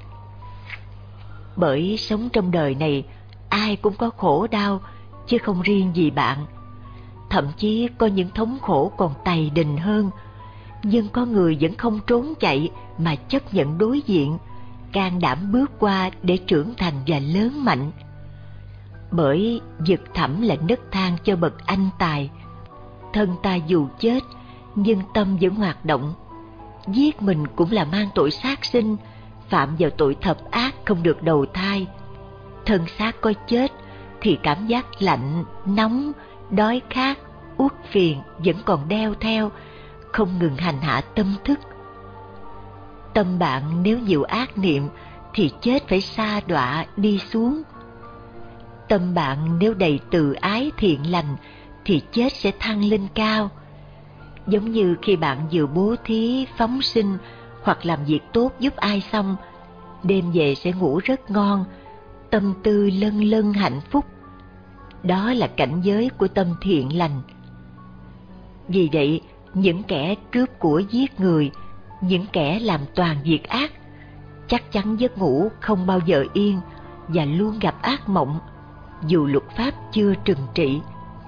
Bởi sống trong đời này, ai cũng có khổ đau, chứ không riêng gì bạn. Thậm chí có những thống khổ còn tày đình hơn, nhưng có người vẫn không trốn chạy mà chấp nhận đối diện, can đảm bước qua để trưởng thành và lớn mạnh. Bởi vực thẳm là nấc thang cho bậc anh tài. Thân ta dù chết, nhưng tâm vẫn hoạt động. Giết mình cũng là mang tội sát sinh, phạm vào tội thập ác không được đầu thai. Thân xác có chết thì cảm giác lạnh, nóng, đói khát, uất phiền vẫn còn đeo theo, không ngừng hành hạ tâm thức. Tâm bạn nếu nhiều ác niệm thì chết phải sa đọa đi xuống. Tâm bạn nếu đầy từ ái thiện lành thì chết sẽ thăng lên cao. Giống như khi bạn vừa bố thí, phóng sinh hoặc làm việc tốt giúp ai xong, đêm về sẽ ngủ rất ngon, tâm tư lân lân hạnh phúc. Đó là cảnh giới của tâm thiện lành. Vì vậy, những kẻ cướp của giết người, những kẻ làm toàn việc ác, chắc chắn giấc ngủ không bao giờ yên và luôn gặp ác mộng, dù luật pháp chưa trừng trị.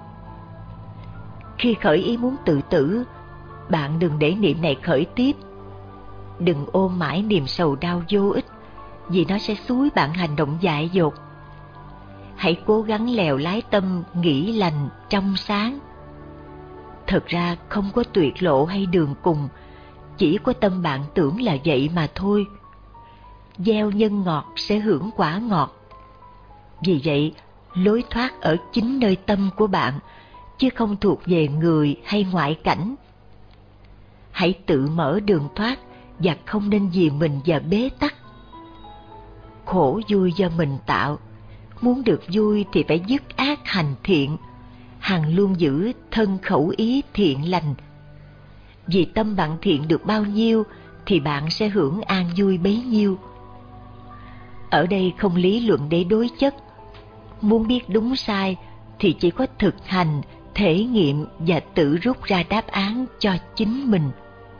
Khi khởi ý muốn tự tử, bạn đừng để niệm này khởi tiếp. Đừng ôm mãi niềm sầu đau vô ích, vì nó sẽ xúi bạn hành động dại dột. Hãy cố gắng lèo lái tâm nghĩ lành, trong sáng. Thật ra không có tuyệt lộ hay đường cùng, chỉ có tâm bạn tưởng là vậy mà thôi. Gieo nhân ngọt sẽ hưởng quả ngọt. Vì vậy, lối thoát ở chính nơi tâm của bạn, chứ không thuộc về người hay ngoại cảnh. Hãy tự mở đường thoát và không nên vì mình và bế tắc. Khổ vui do mình tạo, muốn được vui thì phải dứt ác hành thiện, hằng luôn giữ thân khẩu ý thiện lành. Vì tâm bạn thiện được bao nhiêu thì bạn sẽ hưởng an vui bấy nhiêu. Ở đây không lý luận để đối chất. Muốn biết đúng sai thì chỉ có thực hành, thể nghiệm và tự rút ra đáp án cho chính mình.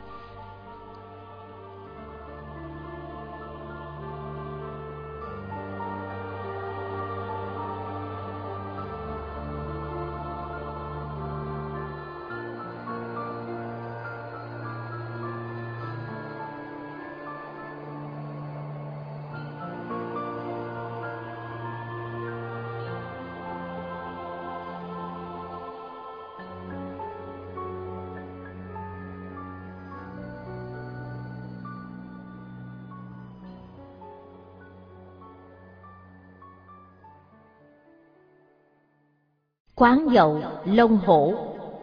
Quán nhậu Long Hổ.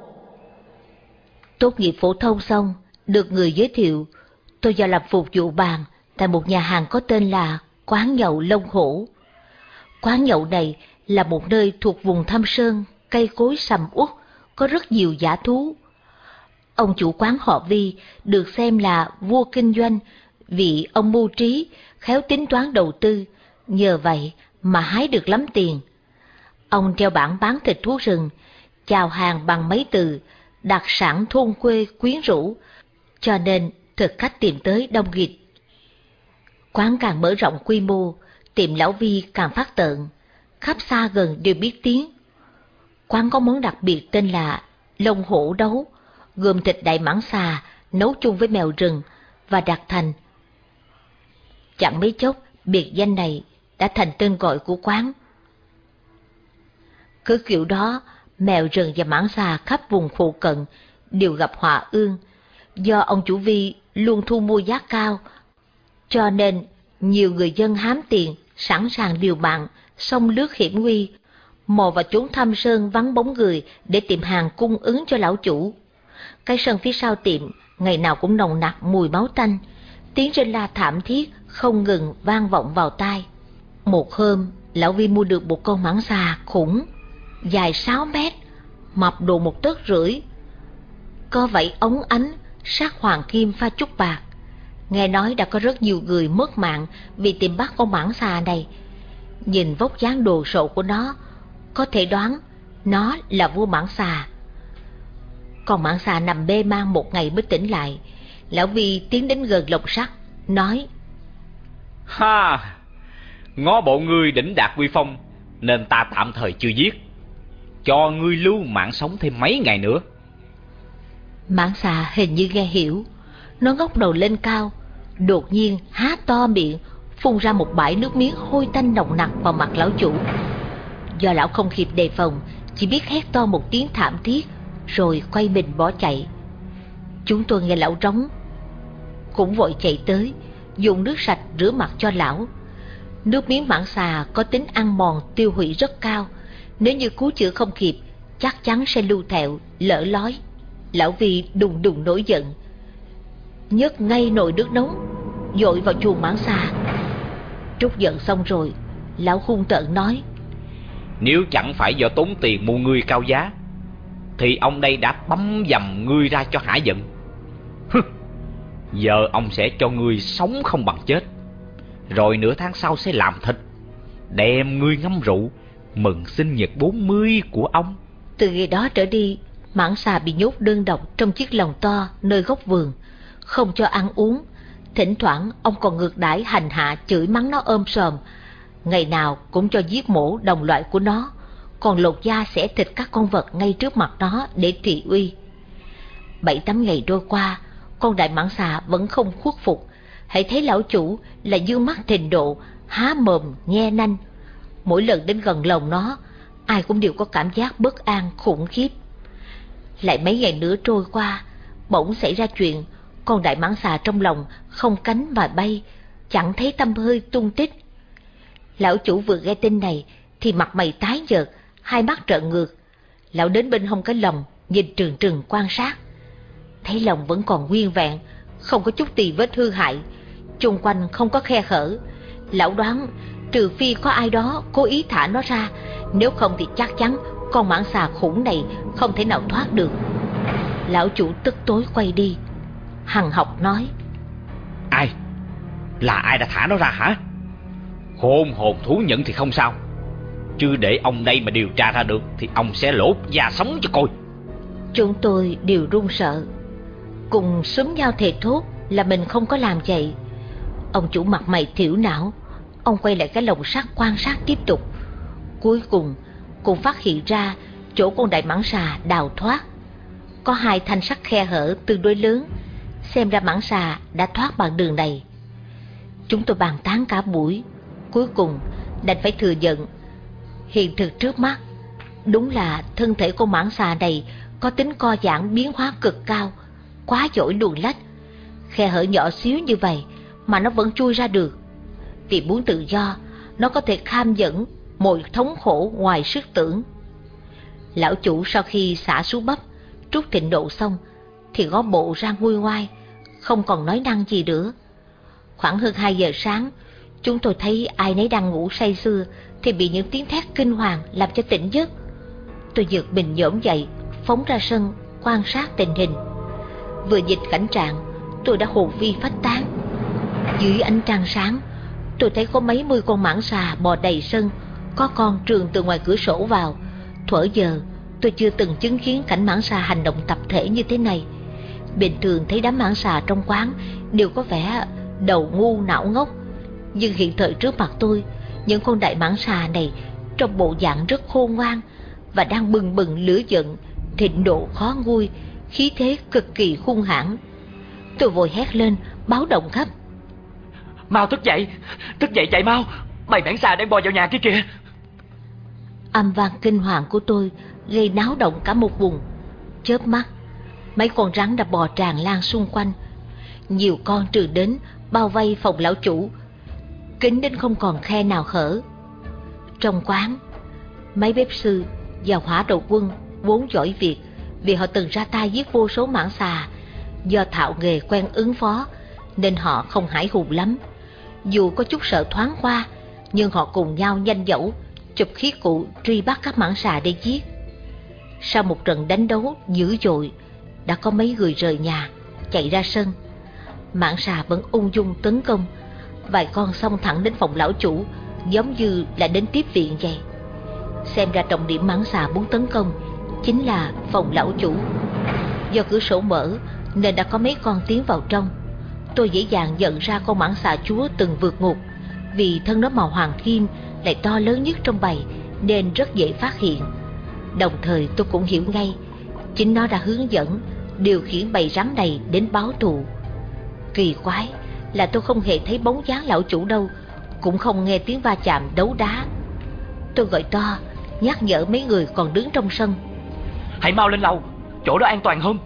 Tốt nghiệp phổ thông xong, được người giới thiệu, tôi vào làm phục vụ bàn tại một nhà hàng có tên là Quán nhậu Long Hổ. Quán nhậu này là một nơi thuộc vùng Thâm Sơn, cây cối sầm uất, có rất nhiều dã thú. Ông chủ quán họ Vi được xem là vua kinh doanh vì ông mưu trí, khéo tính toán đầu tư, nhờ vậy mà hái được lắm tiền. Ông treo bảng bán thịt thú rừng, chào hàng bằng mấy từ, đặc sản thôn quê quyến rũ, cho nên thực khách tìm tới đông nghịt. Quán càng mở rộng quy mô, tiệm lão Vi càng phát tợn, khắp xa gần đều biết tiếng. Quán có món đặc biệt tên là Long Hổ Đấu, gồm thịt đại mãng xà nấu chung với mèo rừng và đặt thành. Chẳng mấy chốc, biệt danh này đã thành tên gọi của quán. Cứ kiểu đó, mèo rừng và mãng xà khắp vùng phụ cận đều gặp họa ương, do ông chủ Vi luôn thu mua giá cao, cho nên nhiều người dân hám tiền sẵn sàng liều mạng, xông lướt hiểm nguy, mò vào chốn thâm sơn vắng bóng người để tìm hàng cung ứng cho lão chủ. Cái sân phía sau tiệm ngày nào cũng nồng nặc mùi máu tanh, tiếng rên la thảm thiết không ngừng vang vọng vào tai. Một hôm, lão Vi mua được một con mãng xà khủng, dài sáu mét, mập độ một tấc rưỡi, có vảy ống ánh, sắc hoàng kim pha chút bạc. Nghe nói đã có rất nhiều người mất mạng vì tìm bắt con mãng xà này. Nhìn vóc dáng đồ sộ của nó, có thể đoán nó là vua mãng xà. Con mãng xà nằm mê man một ngày mới tỉnh lại. Lão Vi tiến đến gần lồng sắt, nói: Ha, ngó bộ ngươi đỉnh đạt uy phong, nên ta tạm thời chưa giết, cho ngươi lưu mạng sống thêm mấy ngày nữa. Mãng xà hình như nghe hiểu, nó ngóc đầu lên cao, đột nhiên há to miệng, phun ra một bãi nước miếng hôi tanh nồng nặc vào mặt lão chủ. Do lão không kịp đề phòng, chỉ biết hét to một tiếng thảm thiết, rồi quay mình bỏ chạy. Chúng tôi nghe lão rống, cũng vội chạy tới, dùng nước sạch rửa mặt cho lão. Nước miếng mãng xà có tính ăn mòn tiêu hủy rất cao, nếu như cứu chữa không kịp, chắc chắn sẽ lưu thẹo, lỡ lói. Lão Vi đùng đùng nổi giận, nhấc ngay nồi nước nóng, dội vào chuồng mãng xà. Trút giận xong rồi, lão hung tợn nói: Nếu chẳng phải do tốn tiền mua ngươi cao giá, thì ông đây đã băm dầm ngươi ra cho hả giận. Giờ ông sẽ cho ngươi sống không bằng chết, rồi nửa tháng sau sẽ làm thịt, đem ngươi ngâm rượu mừng sinh nhật bốn mươi của ông. Từ ngày đó trở đi, mãng xà bị nhốt đơn độc trong chiếc lồng to nơi góc vườn, không cho ăn uống. Thỉnh thoảng ông còn ngược đãi hành hạ, chửi mắng nó ôm sòm. Ngày nào cũng cho giết mổ đồng loại của nó, còn lột da xẻ thịt các con vật ngay trước mặt nó để thị uy. Bảy tám ngày trôi qua, con đại mãng xà vẫn không khuất phục, hãy thấy lão chủ là dương mắt thình độ, há mồm nhe nanh. Mỗi lần đến gần lồng nó, ai cũng đều có cảm giác bất an khủng khiếp. Lại mấy ngày nữa trôi qua, bỗng xảy ra chuyện, con đại mãng xà trong lòng không cánh mà bay, chẳng thấy tăm hơi tung tích. Lão chủ vừa nghe tin này thì mặt mày tái nhợt, hai mắt trợn ngược. Lão đến bên hông cái lồng, nhìn trừng trừng quan sát, thấy lồng vẫn còn nguyên vẹn, không có chút tì vết hư hại, chung quanh không có khe hở. Lão đoán trừ phi có ai đó cố ý thả nó ra, nếu không thì chắc chắn con mãng xà khủng này không thể nào thoát được. Lão chủ tức tối quay đi, hằn học nói: Ai? Là ai đã thả nó ra hả? Hồn hồn thú nhận thì không sao, chứ để ông đây mà điều tra ra được thì ông sẽ lột da sống cho coi. Chúng tôi đều run sợ, cùng xúm nhau thề thốt là mình không có làm vậy. Ông chủ mặt mày thiểu não, ông quay lại cái lồng sắt quan sát tiếp tục. Cuối cùng cũng phát hiện ra chỗ con đại mãng xà đào thoát có hai thanh sắt khe hở tương đối lớn, xem ra mãng xà đã thoát bằng đường này. Chúng tôi bàn tán cả buổi, cuối cùng đành phải thừa nhận hiện thực trước mắt. Đúng là thân thể con mãng xà này có tính co giãn biến hóa cực cao, quá giỏi luồn lách. Khe hở nhỏ xíu như vậy mà nó vẫn chui ra được. Vì muốn tự do, nó có thể kham dẫn mọi thống khổ ngoài sức tưởng. Lão chủ sau khi xả xuống bắp, trút thịnh độ xong thì gó bộ ra nguôi ngoai, không còn nói năng gì nữa. Khoảng hơn hai giờ sáng, chúng tôi thấy ai nấy đang ngủ say sưa thì bị những tiếng thét kinh hoàng làm cho tỉnh giấc. Tôi giật mình nhổm dậy, phóng ra sân quan sát tình hình. Vừa dịch cảnh trạng, tôi đã hồn phi phách tán. Dưới ánh trăng sáng, tôi thấy có mấy mươi con mãng xà bò đầy sân, có con trườn từ ngoài cửa sổ vào. Thuở giờ tôi chưa từng chứng kiến cảnh mãng xà hành động tập thể như thế này. Bình thường thấy đám mãng xà trong quán đều có vẻ đầu ngu não ngốc, nhưng hiện thời trước mặt tôi, những con đại mãng xà này trong bộ dạng rất khôn ngoan và đang bừng bừng lửa giận, thịnh độ khó nguôi, khí thế cực kỳ hung hãn. Tôi vội hét lên báo động khắp: Mau thức dậy, thức dậy chạy mau, bầy mãng xà đang bò vào nhà kia kìa. Âm vang kinh hoàng của tôi gây náo động cả một vùng. Chớp mắt, mấy con rắn đã bò tràn lan xung quanh, nhiều con trừ đến bao vây phòng lão chủ, kín đến không còn khe nào hở. Trong quán, mấy bếp sư và hỏa đầu quân vốn giỏi việc, vì họ từng ra tay giết vô số mãng xà. Do thạo nghề quen ứng phó nên họ không hãi hùng lắm. Dù có chút sợ thoáng qua, nhưng họ cùng nhau nhanh dẫu chụp khí cụ truy bắt các mãng xà để giết. Sau một trận đánh đấu dữ dội, đã có mấy người rời nhà chạy ra sân. Mãng xà vẫn ung dung tấn công, vài con xông thẳng đến phòng lão chủ, giống như là đến tiếp viện vậy. Xem ra trọng điểm mãng xà muốn tấn công chính là phòng lão chủ. Do cửa sổ mở nên đã có mấy con tiến vào trong. Tôi dễ dàng nhận ra con mãng xà chúa từng vượt ngục, vì thân nó màu hoàng kim lại to lớn nhất trong bầy nên rất dễ phát hiện. Đồng thời tôi cũng hiểu ngay, chính nó đã hướng dẫn điều khiển bầy rắn này đến báo thù. Kỳ quái là tôi không hề thấy bóng dáng lão chủ đâu, cũng không nghe tiếng va chạm đấu đá. Tôi gọi to nhắc nhở mấy người còn đứng trong sân: Hãy mau lên lầu, chỗ đó an toàn hơn.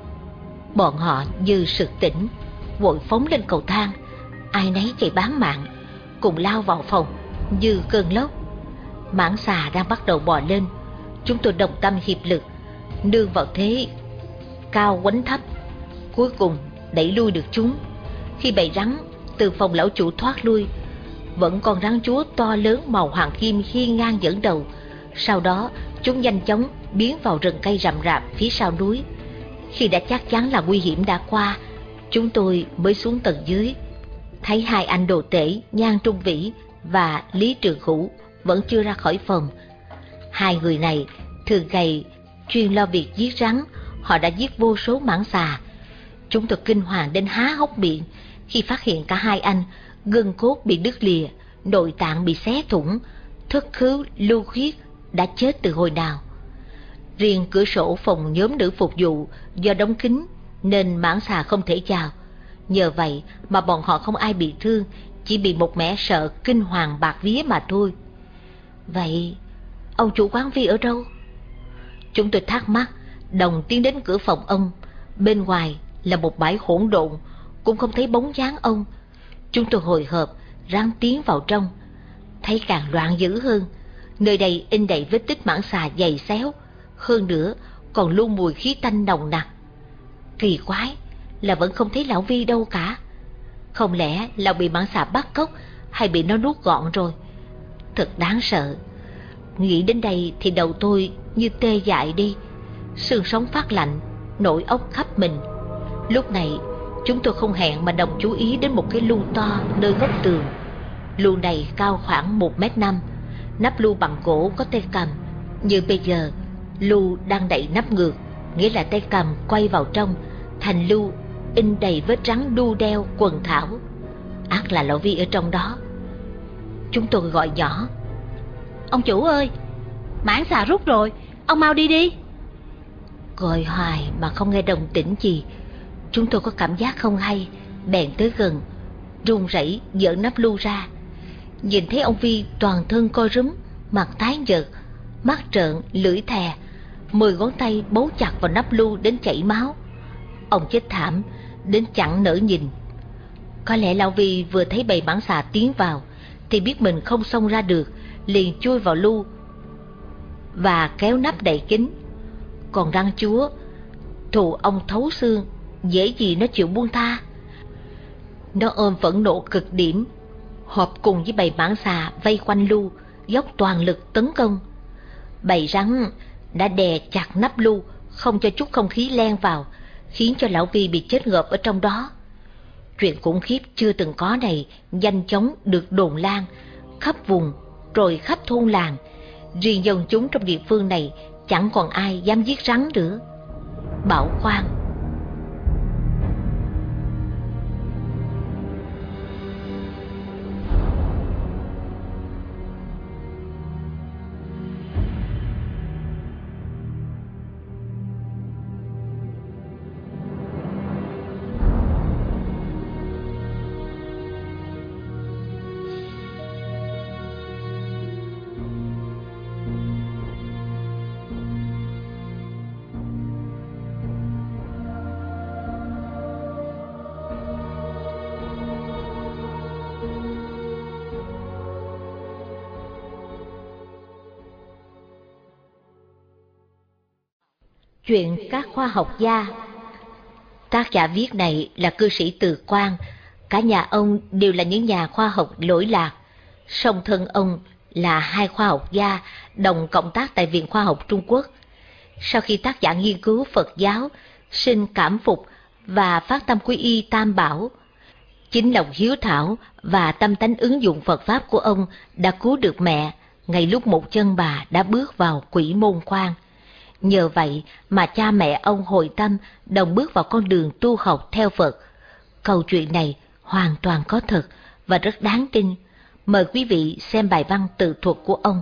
Bọn họ như sực tỉnh, vội phóng lên cầu thang, ai nấy chạy bán mạng, cùng lao vào phòng như cơn lốc. Mãng xà đang bắt đầu bò lên, chúng tôi đồng tâm hiệp lực, nương vào thế cao quánh thấp, cuối cùng đẩy lui được chúng. Khi bầy rắn từ phòng lão chủ thoát lui, vẫn còn rắn chúa to lớn màu hoàng kim hiên ngang dẫn đầu. Sau đó chúng nhanh chóng biến vào rừng cây rậm rạp phía sau núi. Khi đã chắc chắn là nguy hiểm đã qua, chúng tôi mới xuống tầng dưới, thấy hai anh đồ tể Nhan Trung Vĩ và Lý Trường Hữu vẫn chưa ra khỏi phòng. Hai người này thường ngày chuyên lo việc giết rắn, họ đã giết vô số mãng xà. Chúng tôi kinh hoàng đến há hốc miệng khi phát hiện cả hai anh gân cốt bị đứt lìa, nội tạng bị xé thủng, thất khứu lưu huyết, đã chết từ hồi nào. Riêng cửa sổ phòng nhóm nữ phục vụ do đóng kín nên mãng xà không thể vào. Nhờ vậy mà bọn họ không ai bị thương, chỉ bị một mẻ sợ kinh hoàng bạc vía mà thôi. Vậy ông chủ quán Vi ở đâu? Chúng tôi thắc mắc, đồng tiến đến cửa phòng ông. Bên ngoài là một bãi hỗn độn, cũng không thấy bóng dáng ông. Chúng tôi hồi hộp ráng tiến vào trong, thấy càng loạn dữ hơn. Nơi đây in đầy vết tích mãng xà dày xéo, hơn nữa còn luôn mùi khí tanh nồng nặc. Kỳ quái là vẫn không thấy lão Vi đâu cả. Không lẽ lão bị mãng xà bắt cóc hay bị nó nuốt gọn rồi? Thật đáng sợ. Nghĩ đến đây thì đầu tôi như tê dại đi, xương sống phát lạnh, nổi óc khắp mình. Lúc này chúng tôi không hẹn mà đồng chú ý đến một cái lu to nơi góc tường. Lu này cao khoảng một mét năm, nắp lu bằng gỗ có tay cầm. Như bây giờ lu đang đậy nắp ngược, nghĩa là tay cầm quay vào trong, thành lu in đầy vết rắn đu đeo quần thảo. Ắt là lão Vi ở trong đó. Chúng tôi gọi nhỏ: Ông chủ ơi, mãng xà rút rồi, ông mau đi đi. Gọi hoài mà không nghe đồng tĩnh gì. Chúng tôi có cảm giác không hay, bèn tới gần, run rẩy giở nắp lu ra. Nhìn thấy ông Vi toàn thân co rúm, mặt tái nhợt, mắt trợn, lưỡi thè, mười ngón tay bấu chặt vào nắp lu đến chảy máu. Ông chết thảm đến chẳng nỡ nhìn. Có lẽ lão Vi vừa thấy bầy mãng xà tiến vào thì biết mình không xông ra được, liền chui vào lu và kéo nắp đậy kín. Còn răng chúa, thù ông thấu xương, dễ gì nó chịu buông tha. Nó ôm phẫn nộ cực điểm, hợp cùng với bầy mãng xà vây quanh lu, dốc toàn lực tấn công. Bầy rắn đã đè chặt nắp lu, không cho chút không khí len vào, khiến cho lão Vi bị chết ngợp ở trong đó. Chuyện khủng khiếp chưa từng có này nhanh chóng được đồn lan khắp vùng, rồi khắp thôn làng. Riêng dân chúng trong địa phương này chẳng còn ai dám giết rắn nữa. Bảo Quang. Chuyện các khoa học gia. Tác giả viết này là cư sĩ Từ Quang. Cả nhà ông đều là những nhà khoa học lỗi lạc. Song thân ông là hai khoa học gia đồng cộng tác tại Viện Khoa học Trung Quốc. Sau khi tác giả nghiên cứu Phật giáo, sinh cảm phục và phát tâm quy y Tam Bảo, chính lòng hiếu thảo và tâm tánh ứng dụng Phật Pháp của ông đã cứu được mẹ ngay lúc một chân bà đã bước vào quỷ môn quan. Nhờ vậy mà cha mẹ ông hồi tâm đồng bước vào con đường tu học theo Phật. Câu chuyện này hoàn toàn có thật và rất đáng tin. Mời quý vị xem bài văn tự thuật của ông.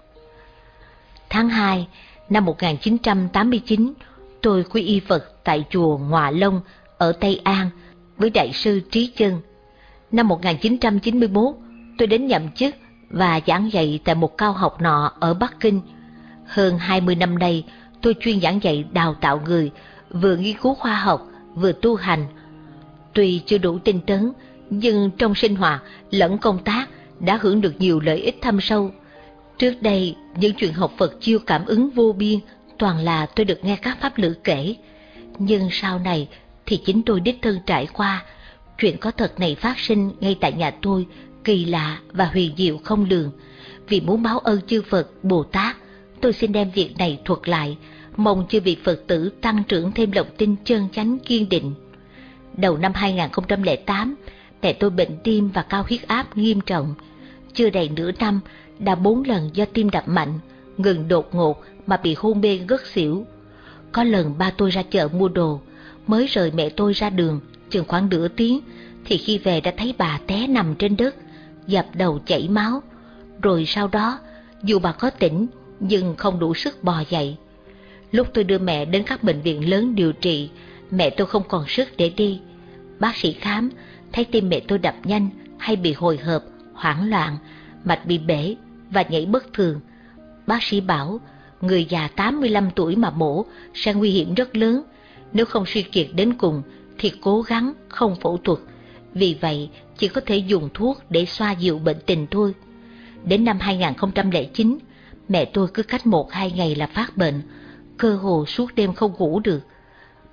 Tháng hai năm một nghìn chín trăm tám mươi chín, tôi quy y Phật tại chùa Ngọa Long ở Tây An với Đại sư Trí Chân. Năm một nghìn chín trăm chín mươi mốt, tôi đến nhậm chức và giảng dạy tại một cao học nọ ở Bắc Kinh. Hơn hai mươi năm nay, tôi chuyên giảng dạy đào tạo người, vừa nghiên cứu khoa học, vừa tu hành. Tuy chưa đủ tinh tấn, nhưng trong sinh hoạt lẫn công tác đã hưởng được nhiều lợi ích thâm sâu. Trước đây, những chuyện học Phật chiêu cảm ứng vô biên toàn là tôi được nghe các pháp lữ kể. Nhưng sau này thì chính tôi đích thân trải qua. Chuyện có thật này phát sinh ngay tại nhà tôi, kỳ lạ và huyền diệu không lường. Vì muốn báo ơn chư Phật, Bồ Tát, tôi xin đem việc này thuật lại, mong chư vị Phật tử tăng trưởng thêm lòng tin chân chánh kiên định. Đầu năm hai nghìn không trăm lẻ tám, mẹ tôi bệnh tim và cao huyết áp nghiêm trọng. Chưa đầy nửa năm, đã bốn lần do tim đập mạnh, ngừng đột ngột mà bị hôn mê ngất xỉu. Có lần ba tôi ra chợ mua đồ, mới rời mẹ tôi ra đường chừng khoảng nửa tiếng, thì khi về đã thấy bà té nằm trên đất, dập đầu chảy máu. Rồi sau đó, dù bà có tỉnh, nhưng không đủ sức bò dậy. Lúc tôi đưa mẹ đến các bệnh viện lớn điều trị, mẹ tôi không còn sức để đi. Bác sĩ khám, thấy tim mẹ tôi đập nhanh hay bị hồi hộp, hoảng loạn, mạch bị bể và nhảy bất thường. Bác sĩ bảo, người già tám mươi lăm tuổi mà mổ sẽ nguy hiểm rất lớn, nếu không suy kiệt đến cùng thì cố gắng không phẫu thuật. Vì vậy, chỉ có thể dùng thuốc để xoa dịu bệnh tình thôi. Đến năm hai nghìn không trăm lẻ chín, mẹ tôi cứ cách một hai ngày là phát bệnh, cơ hồ suốt đêm không ngủ được.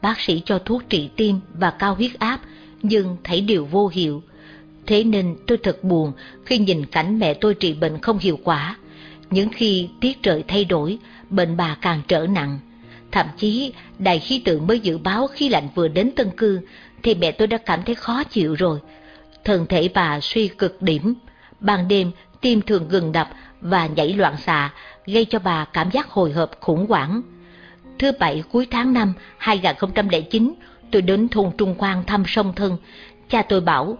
bác sĩ cho thuốc trị tim và cao huyết áp, nhưng thấy đều vô hiệu. Thế nên tôi thật buồn khi nhìn cảnh mẹ tôi trị bệnh không hiệu quả. Những khi tiết trời thay đổi, bệnh bà càng trở nặng. Thậm chí đài khí tượng mới dự báo khí lạnh vừa đến Tân Cương thì mẹ tôi đã cảm thấy khó chịu rồi. Thân thể bà suy cực điểm, ban đêm tim thường ngừng đập và nhảy loạn xạ, gây cho bà cảm giác hồi hộp khủng hoảng. Thứ Bảy cuối tháng năm hai nghìn không trăm lẻ chín, tôi đến thôn Trung Quan thăm song thân. Cha tôi bảo,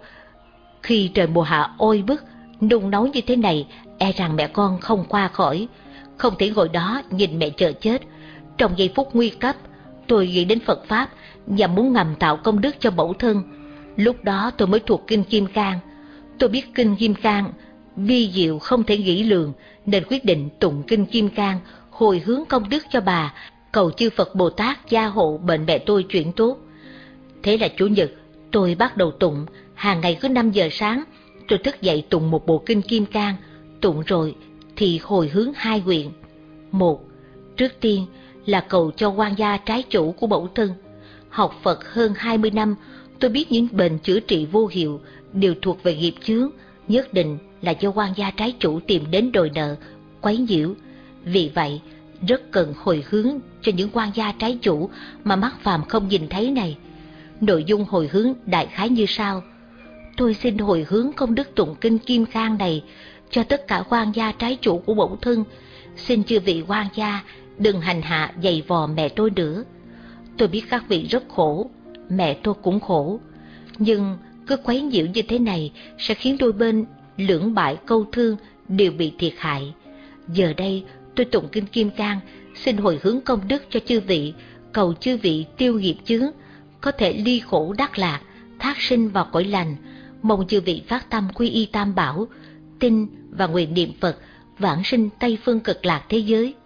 khi trời mùa hạ oi bức, nung nấu như thế này, e rằng mẹ con không qua khỏi. Không thể ngồi đó nhìn mẹ chờ chết. Trong giây phút nguy cấp, tôi nghĩ đến Phật Pháp và muốn ngầm tạo công đức cho mẫu thân. Lúc đó tôi mới thuộc kinh Kim Cang. Tôi biết kinh Kim Cang vi diệu không thể nghĩ lường, nên quyết định tụng kinh Kim Cang hồi hướng công đức cho bà, cầu chư Phật Bồ Tát gia hộ bệnh mẹ tôi chuyển tốt. Thế là Chủ nhật tôi bắt đầu tụng. Hàng ngày cứ năm giờ sáng tôi thức dậy tụng một bộ kinh Kim Cang. Tụng rồi thì hồi hướng hai nguyện. Một, trước tiên là cầu cho quan gia trái chủ của mẫu thân. Học Phật hơn hai mươi năm, tôi biết những bệnh chữa trị vô hiệu đều thuộc về nghiệp chướng, nhất định là do quan gia trái chủ tìm đến đòi nợ, quấy nhiễu. Vì vậy, rất cần hồi hướng cho những quan gia trái chủ mà mắt phàm không nhìn thấy này. Nội dung hồi hướng đại khái như sau: tôi xin hồi hướng công đức tụng kinh Kim Cang này cho tất cả quan gia trái chủ của mẫu thân. Xin chư vị quan gia đừng hành hạ dày vò mẹ tôi nữa. Tôi biết các vị rất khổ, mẹ tôi cũng khổ, nhưng cứ quấy nhiễu như thế này sẽ khiến đôi bên lưỡng bại câu thương đều bị thiệt hại. Giờ đây tôi tụng kinh Kim Cang, xin hồi hướng công đức cho chư vị, cầu chư vị tiêu nghiệp chướng, có thể ly khổ đắc lạc, thác sinh vào cõi lành. Mong chư vị phát tâm quy y Tam Bảo, tin và nguyện niệm Phật, vãng sinh Tây phương cực lạc thế giới.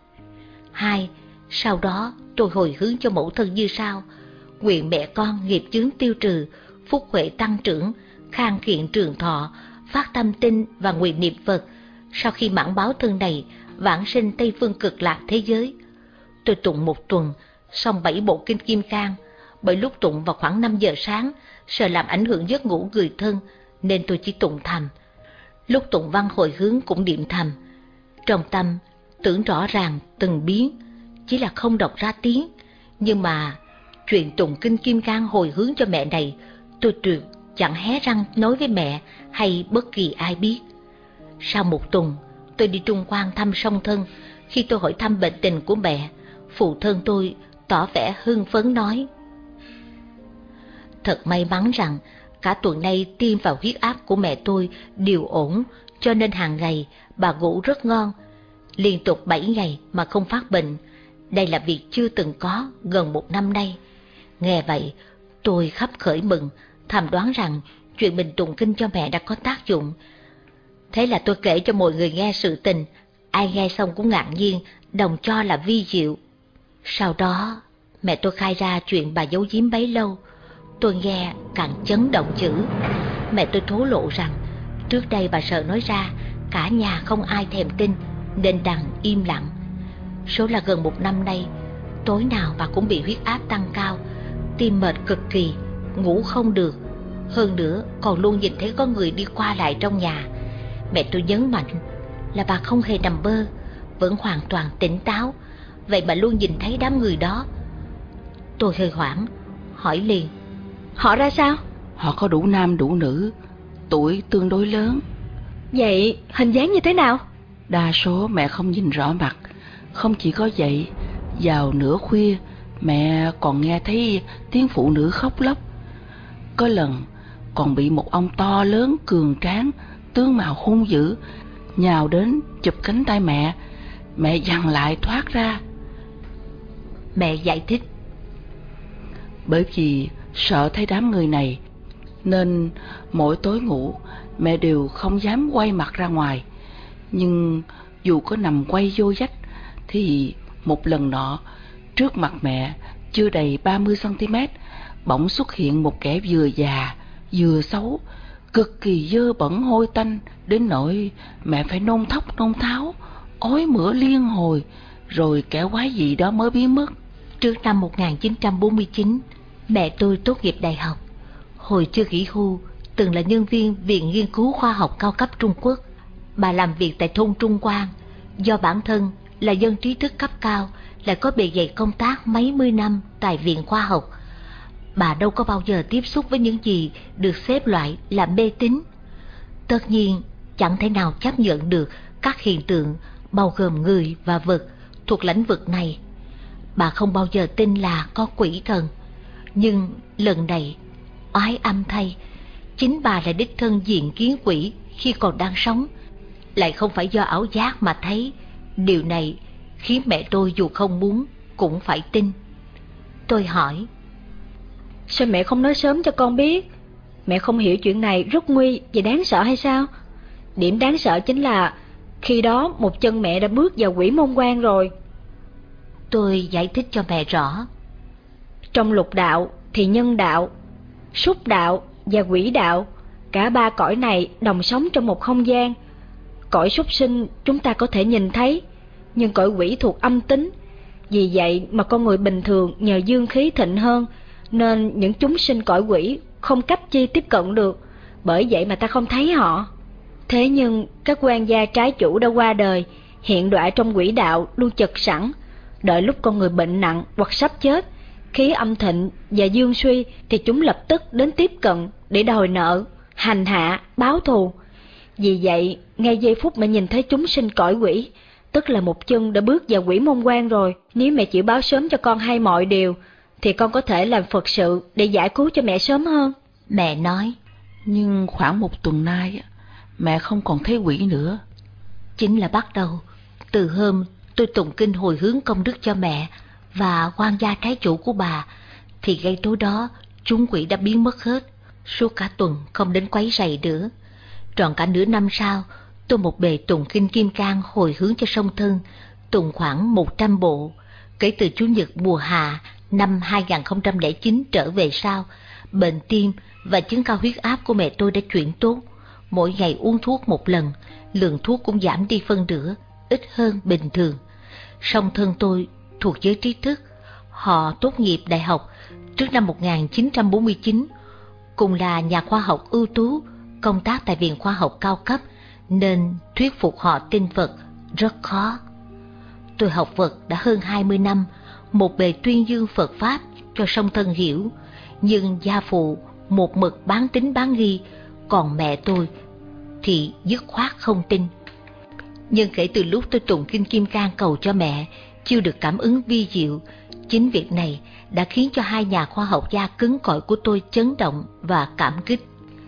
Hai, sau đó tôi hồi hướng cho mẫu thân như sau: nguyện mẹ con nghiệp chướng tiêu trừ, phúc huệ tăng trưởng, khang kiện trường thọ, phát tâm tin và nguyện niệm Phật, sau khi mãn báo thân này vãng sinh Tây phương cực lạc thế giới. Tôi tụng một tuần xong bảy bộ kinh Kim Cang. Bởi lúc tụng vào khoảng năm giờ sáng, sợ làm ảnh hưởng giấc ngủ người thân, nên tôi chỉ tụng thầm. Lúc tụng văn hồi hướng cũng niệm thầm. Trong tâm tưởng rõ ràng từng biến, chỉ là không đọc ra tiếng. Nhưng mà chuyện tụng kinh Kim Cang hồi hướng cho mẹ này, tôi tuyệt chẳng hé răng nói với mẹ hay bất kỳ ai biết. Sau một tuần, tôi đi Trung Quan thăm song thân. Khi tôi hỏi thăm bệnh tình của mẹ, phụ thân tôi tỏ vẻ hưng phấn nói: thật may mắn rằng cả tuần nay tim và huyết áp của mẹ tôi đều ổn, cho nên hàng ngày bà ngủ rất ngon, liên tục bảy ngày mà không phát bệnh. Đây là việc chưa từng có gần một năm nay. Nghe vậy, tôi khắp khởi mừng, thầm đoán rằng chuyện mình tụng kinh cho mẹ đã có tác dụng. Thế là tôi kể cho mọi người nghe sự tình. Ai nghe xong cũng ngạc nhiên, đồng cho là vi diệu. Sau đó, mẹ tôi khai ra chuyện bà giấu giếm bấy lâu. Tôi nghe càng chấn động chữ. Mẹ tôi thổ lộ rằng trước đây bà sợ nói ra, cả nhà không ai thèm tin, nên đành im lặng. Số là gần một năm nay, tối nào bà cũng bị huyết áp tăng cao, tim mệt cực kỳ, ngủ không được. Hơn nữa còn luôn nhìn thấy có người đi qua lại trong nhà. Mẹ tôi nhấn mạnh là bà không hề nằm mơ, vẫn hoàn toàn tỉnh táo, vậy mà luôn nhìn thấy đám người đó. Tôi hơi hoảng, hỏi liền: họ ra sao? Họ có đủ nam đủ nữ, tuổi tương đối lớn. Vậy hình dáng như thế nào? Đa số mẹ không nhìn rõ mặt. Không chỉ có vậy, vào nửa khuya mẹ còn nghe thấy tiếng phụ nữ khóc lóc. Có lần còn bị một ông to lớn cường tráng, tướng mạo hung dữ, nhào đến chụp cánh tay mẹ. Mẹ giằng lại thoát ra. Mẹ giải thích: bởi vì sợ thấy đám người này, nên mỗi tối ngủ mẹ đều không dám quay mặt ra ngoài. Nhưng dù có nằm quay vô vách, thì một lần nọ, trước mặt mẹ chưa đầy ba mươi xăng ti mét, bỗng xuất hiện một kẻ vừa già vừa xấu, cực kỳ dơ bẩn hôi tanh, đến nỗi mẹ phải nôn thốc nôn tháo, ói mửa liên hồi, rồi kẻ quái gì đó mới biến mất. Trước năm một nghìn chín trăm bốn mươi chín, mẹ tôi tốt nghiệp đại học. Hồi chưa nghỉ hưu, từng là nhân viên Viện Nghiên cứu Khoa học cao cấp Trung Quốc. Bà làm việc tại thôn Trung Quan. Do bản thân là dân trí thức cấp cao, lại có bề dày công tác mấy mươi năm tại Viện Khoa học, bà đâu có bao giờ tiếp xúc với những gì được xếp loại là mê tín. Tất nhiên, chẳng thể nào chấp nhận được các hiện tượng bao gồm người và vật thuộc lĩnh vực này. Bà không bao giờ tin là có quỷ thần. Nhưng lần này, oái âm thay, chính bà lại đích thân diện kiến quỷ khi còn đang sống, lại không phải do ảo giác mà thấy. Điều này khiến mẹ tôi dù không muốn cũng phải tin. Tôi hỏi: sao mẹ không nói sớm cho con biết? Mẹ không hiểu chuyện này rất nguy và đáng sợ hay sao? Điểm đáng sợ chính là khi đó một chân mẹ đã bước vào quỷ môn quan rồi. Tôi giải thích cho mẹ rõ. Trong lục đạo thì nhân đạo, súc đạo và quỷ đạo, cả ba cõi này đồng sống trong một không gian. Cõi súc sinh chúng ta có thể nhìn thấy, nhưng cõi quỷ thuộc âm tính. Vì vậy mà con người bình thường nhờ dương khí thịnh hơn, nên những chúng sinh cõi quỷ không cách chi tiếp cận được. Bởi vậy mà ta không thấy họ. Thế nhưng các quan gia trái chủ đã qua đời, hiện đọa trong quỷ đạo luôn chật sẵn. Đợi lúc con người bệnh nặng hoặc sắp chết, khí âm thịnh và dương suy, thì chúng lập tức đến tiếp cận để đòi nợ, hành hạ, báo thù. Vì vậy, ngay giây phút mẹ nhìn thấy chúng sinh cõi quỷ, tức là một chân đã bước vào quỷ môn quan rồi. Nếu mẹ chịu báo sớm cho con hay mọi điều, thì con có thể làm Phật sự để giải cứu cho mẹ sớm hơn. Mẹ nói: nhưng khoảng một tuần nay, mẹ không còn thấy quỷ nữa. Chính là bắt đầu từ hôm tôi tụng kinh hồi hướng công đức cho mẹ và quan gia trái chủ của bà, thì ngay tối đó chúng quỷ đã biến mất hết. Suốt cả tuần không đến quấy rầy nữa. Trọn cả nửa năm sau, tôi một bề tụng kinh Kim Cang hồi hướng cho song thân, tụng khoảng một trăm bộ. Kể từ Chủ nhật mùa hạ năm hai nghìn không trăm lẻ chín trở về sau, bệnh tim và chứng cao huyết áp của mẹ tôi đã chuyển tốt. Mỗi ngày uống thuốc một lần, lượng thuốc cũng giảm đi phân nửa, ít hơn bình thường. Song thân tôi thuộc giới trí thức. Họ tốt nghiệp đại học trước năm một nghìn chín trăm bốn mươi chín, cùng là nhà khoa học ưu tú, công tác tại Viện Khoa học cao cấp, nên thuyết phục họ tin Phật rất khó. Tôi học Phật đã hơn hai mươi năm, một bề tuyên dương Phật Pháp cho song thân hiểu, nhưng gia phụ một mực bán tín bán nghi, còn mẹ tôi thì dứt khoát không tin. Nhưng kể từ lúc tôi tụng kinh Kim Cang cầu cho mẹ, chưa được cảm ứng vi diệu, chính việc này đã khiến cho hai nhà khoa học gia cứng cỏi của tôi chấn động và cảm kích.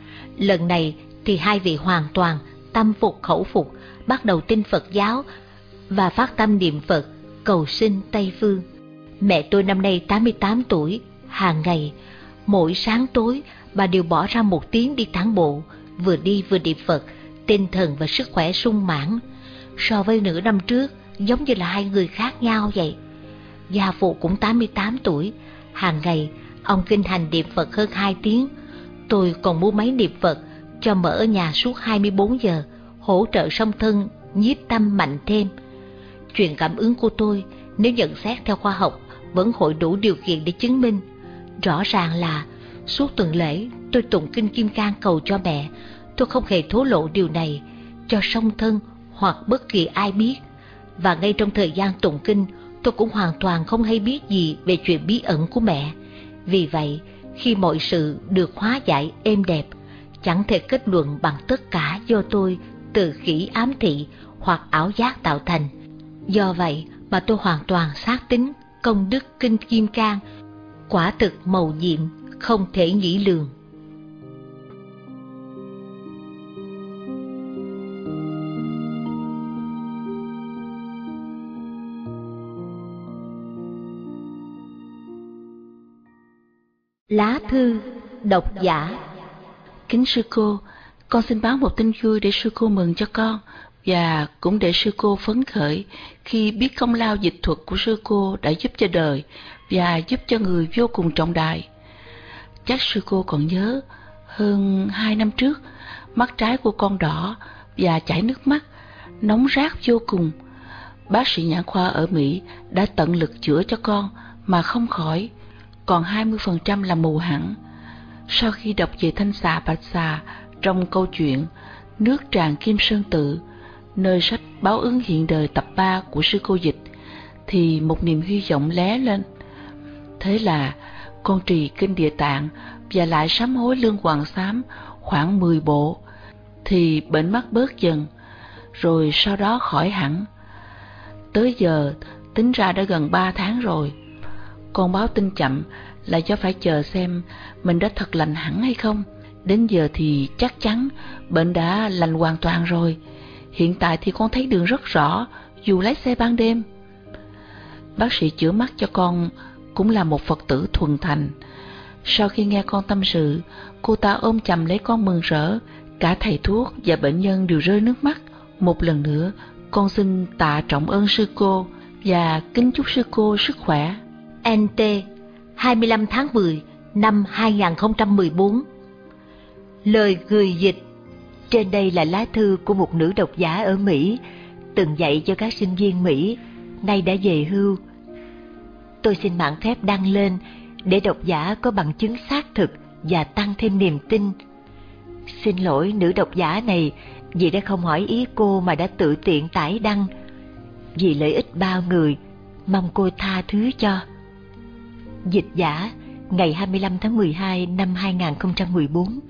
Lần này thì hai vị hoàn toàn tâm phục khẩu phục, bắt đầu tin Phật giáo và phát tâm niệm Phật, cầu sinh Tây Phương. Mẹ tôi năm nay tám mươi tám tuổi, hàng ngày, mỗi sáng tối bà đều bỏ ra một tiếng đi tản bộ, vừa đi vừa niệm Phật, tinh thần và sức khỏe sung mãn. So với nửa năm trước, giống như là hai người khác nhau vậy. Gia phụ cũng tám mươi tám tuổi, hàng ngày ông kinh hành niệm Phật hơn hai tiếng. Tôi còn mua máy niệm Phật cho mở ở nhà suốt hai mươi bốn giờ, hỗ trợ song thân nhiếp tâm mạnh thêm. Chuyện cảm ứng của tôi, nếu nhận xét theo khoa học, vẫn hội đủ điều kiện để chứng minh. Rõ ràng là suốt tuần lễ tôi tụng kinh Kim Cang cầu cho mẹ, tôi không hề thổ lộ điều này cho song thân hoặc bất kỳ ai biết. Và ngay trong thời gian tụng kinh, tôi cũng hoàn toàn không hay biết gì về chuyện bí ẩn của mẹ. Vì vậy, khi mọi sự được hóa giải êm đẹp, chẳng thể kết luận bằng tất cả do tôi từ khỉ ám thị hoặc ảo giác tạo thành. Do vậy mà tôi hoàn toàn xác tín công đức kinh Kim Cang, quả thực mầu nhiệm, không thể nghĩ lường. Lá thư độc giả. Kính sư cô, con xin báo một tin vui để sư cô mừng cho con, và cũng để sư cô phấn khởi khi biết công lao dịch thuật của sư cô đã giúp cho đời và giúp cho người vô cùng trọng đại. Chắc sư cô còn nhớ, hơn hai năm trước, mắt trái của con đỏ và chảy nước mắt, nóng rát vô cùng. Bác sĩ nhãn khoa ở Mỹ đã tận lực chữa cho con mà không khỏi, còn hai mươi phần trăm là mù hẳn. Sau khi đọc về Thanh Xà Bạch Xà trong câu chuyện Nước tràn Kim Sơn Tự, nơi sách Báo ứng hiện đời tập ba của sư cô Dịch, thì một niềm hy vọng lóe lên. Thế là con trì kinh Địa Tạng và lại sám hối lương hoàng xám khoảng mười bộ, thì bệnh mắt bớt dần, rồi sau đó khỏi hẳn. Tới giờ tính ra đã gần ba tháng rồi. Con báo tin chậm là do phải chờ xem mình đã thật lành hẳn hay không. Đến giờ thì chắc chắn bệnh đã lành hoàn toàn rồi. Hiện tại thì con thấy đường rất rõ, dù lái xe ban đêm. Bác sĩ chữa mắt cho con cũng là một Phật tử thuần thành. Sau khi nghe con tâm sự, cô ta ôm chầm lấy con mừng rỡ. Cả thầy thuốc và bệnh nhân đều rơi nước mắt. Một lần nữa, con xin tạ trọng ơn sư cô và kính chúc sư cô sức khỏe. en tê, hai mươi lăm tháng mười năm hai nghìn không trăm mười bốn. Lời gửi dịch. Trên đây là lá thư của một nữ độc giả ở Mỹ, từng dạy cho các sinh viên Mỹ, nay đã về hưu. Tôi xin mạn phép đăng lên để độc giả có bằng chứng xác thực và tăng thêm niềm tin. Xin lỗi nữ độc giả này vì đã không hỏi ý cô mà đã tự tiện tải đăng. Vì lợi ích bao người, mong cô tha thứ cho. Dịch giả, ngày hai mươi lăm tháng mười hai năm hai nghìn không trăm mười bốn.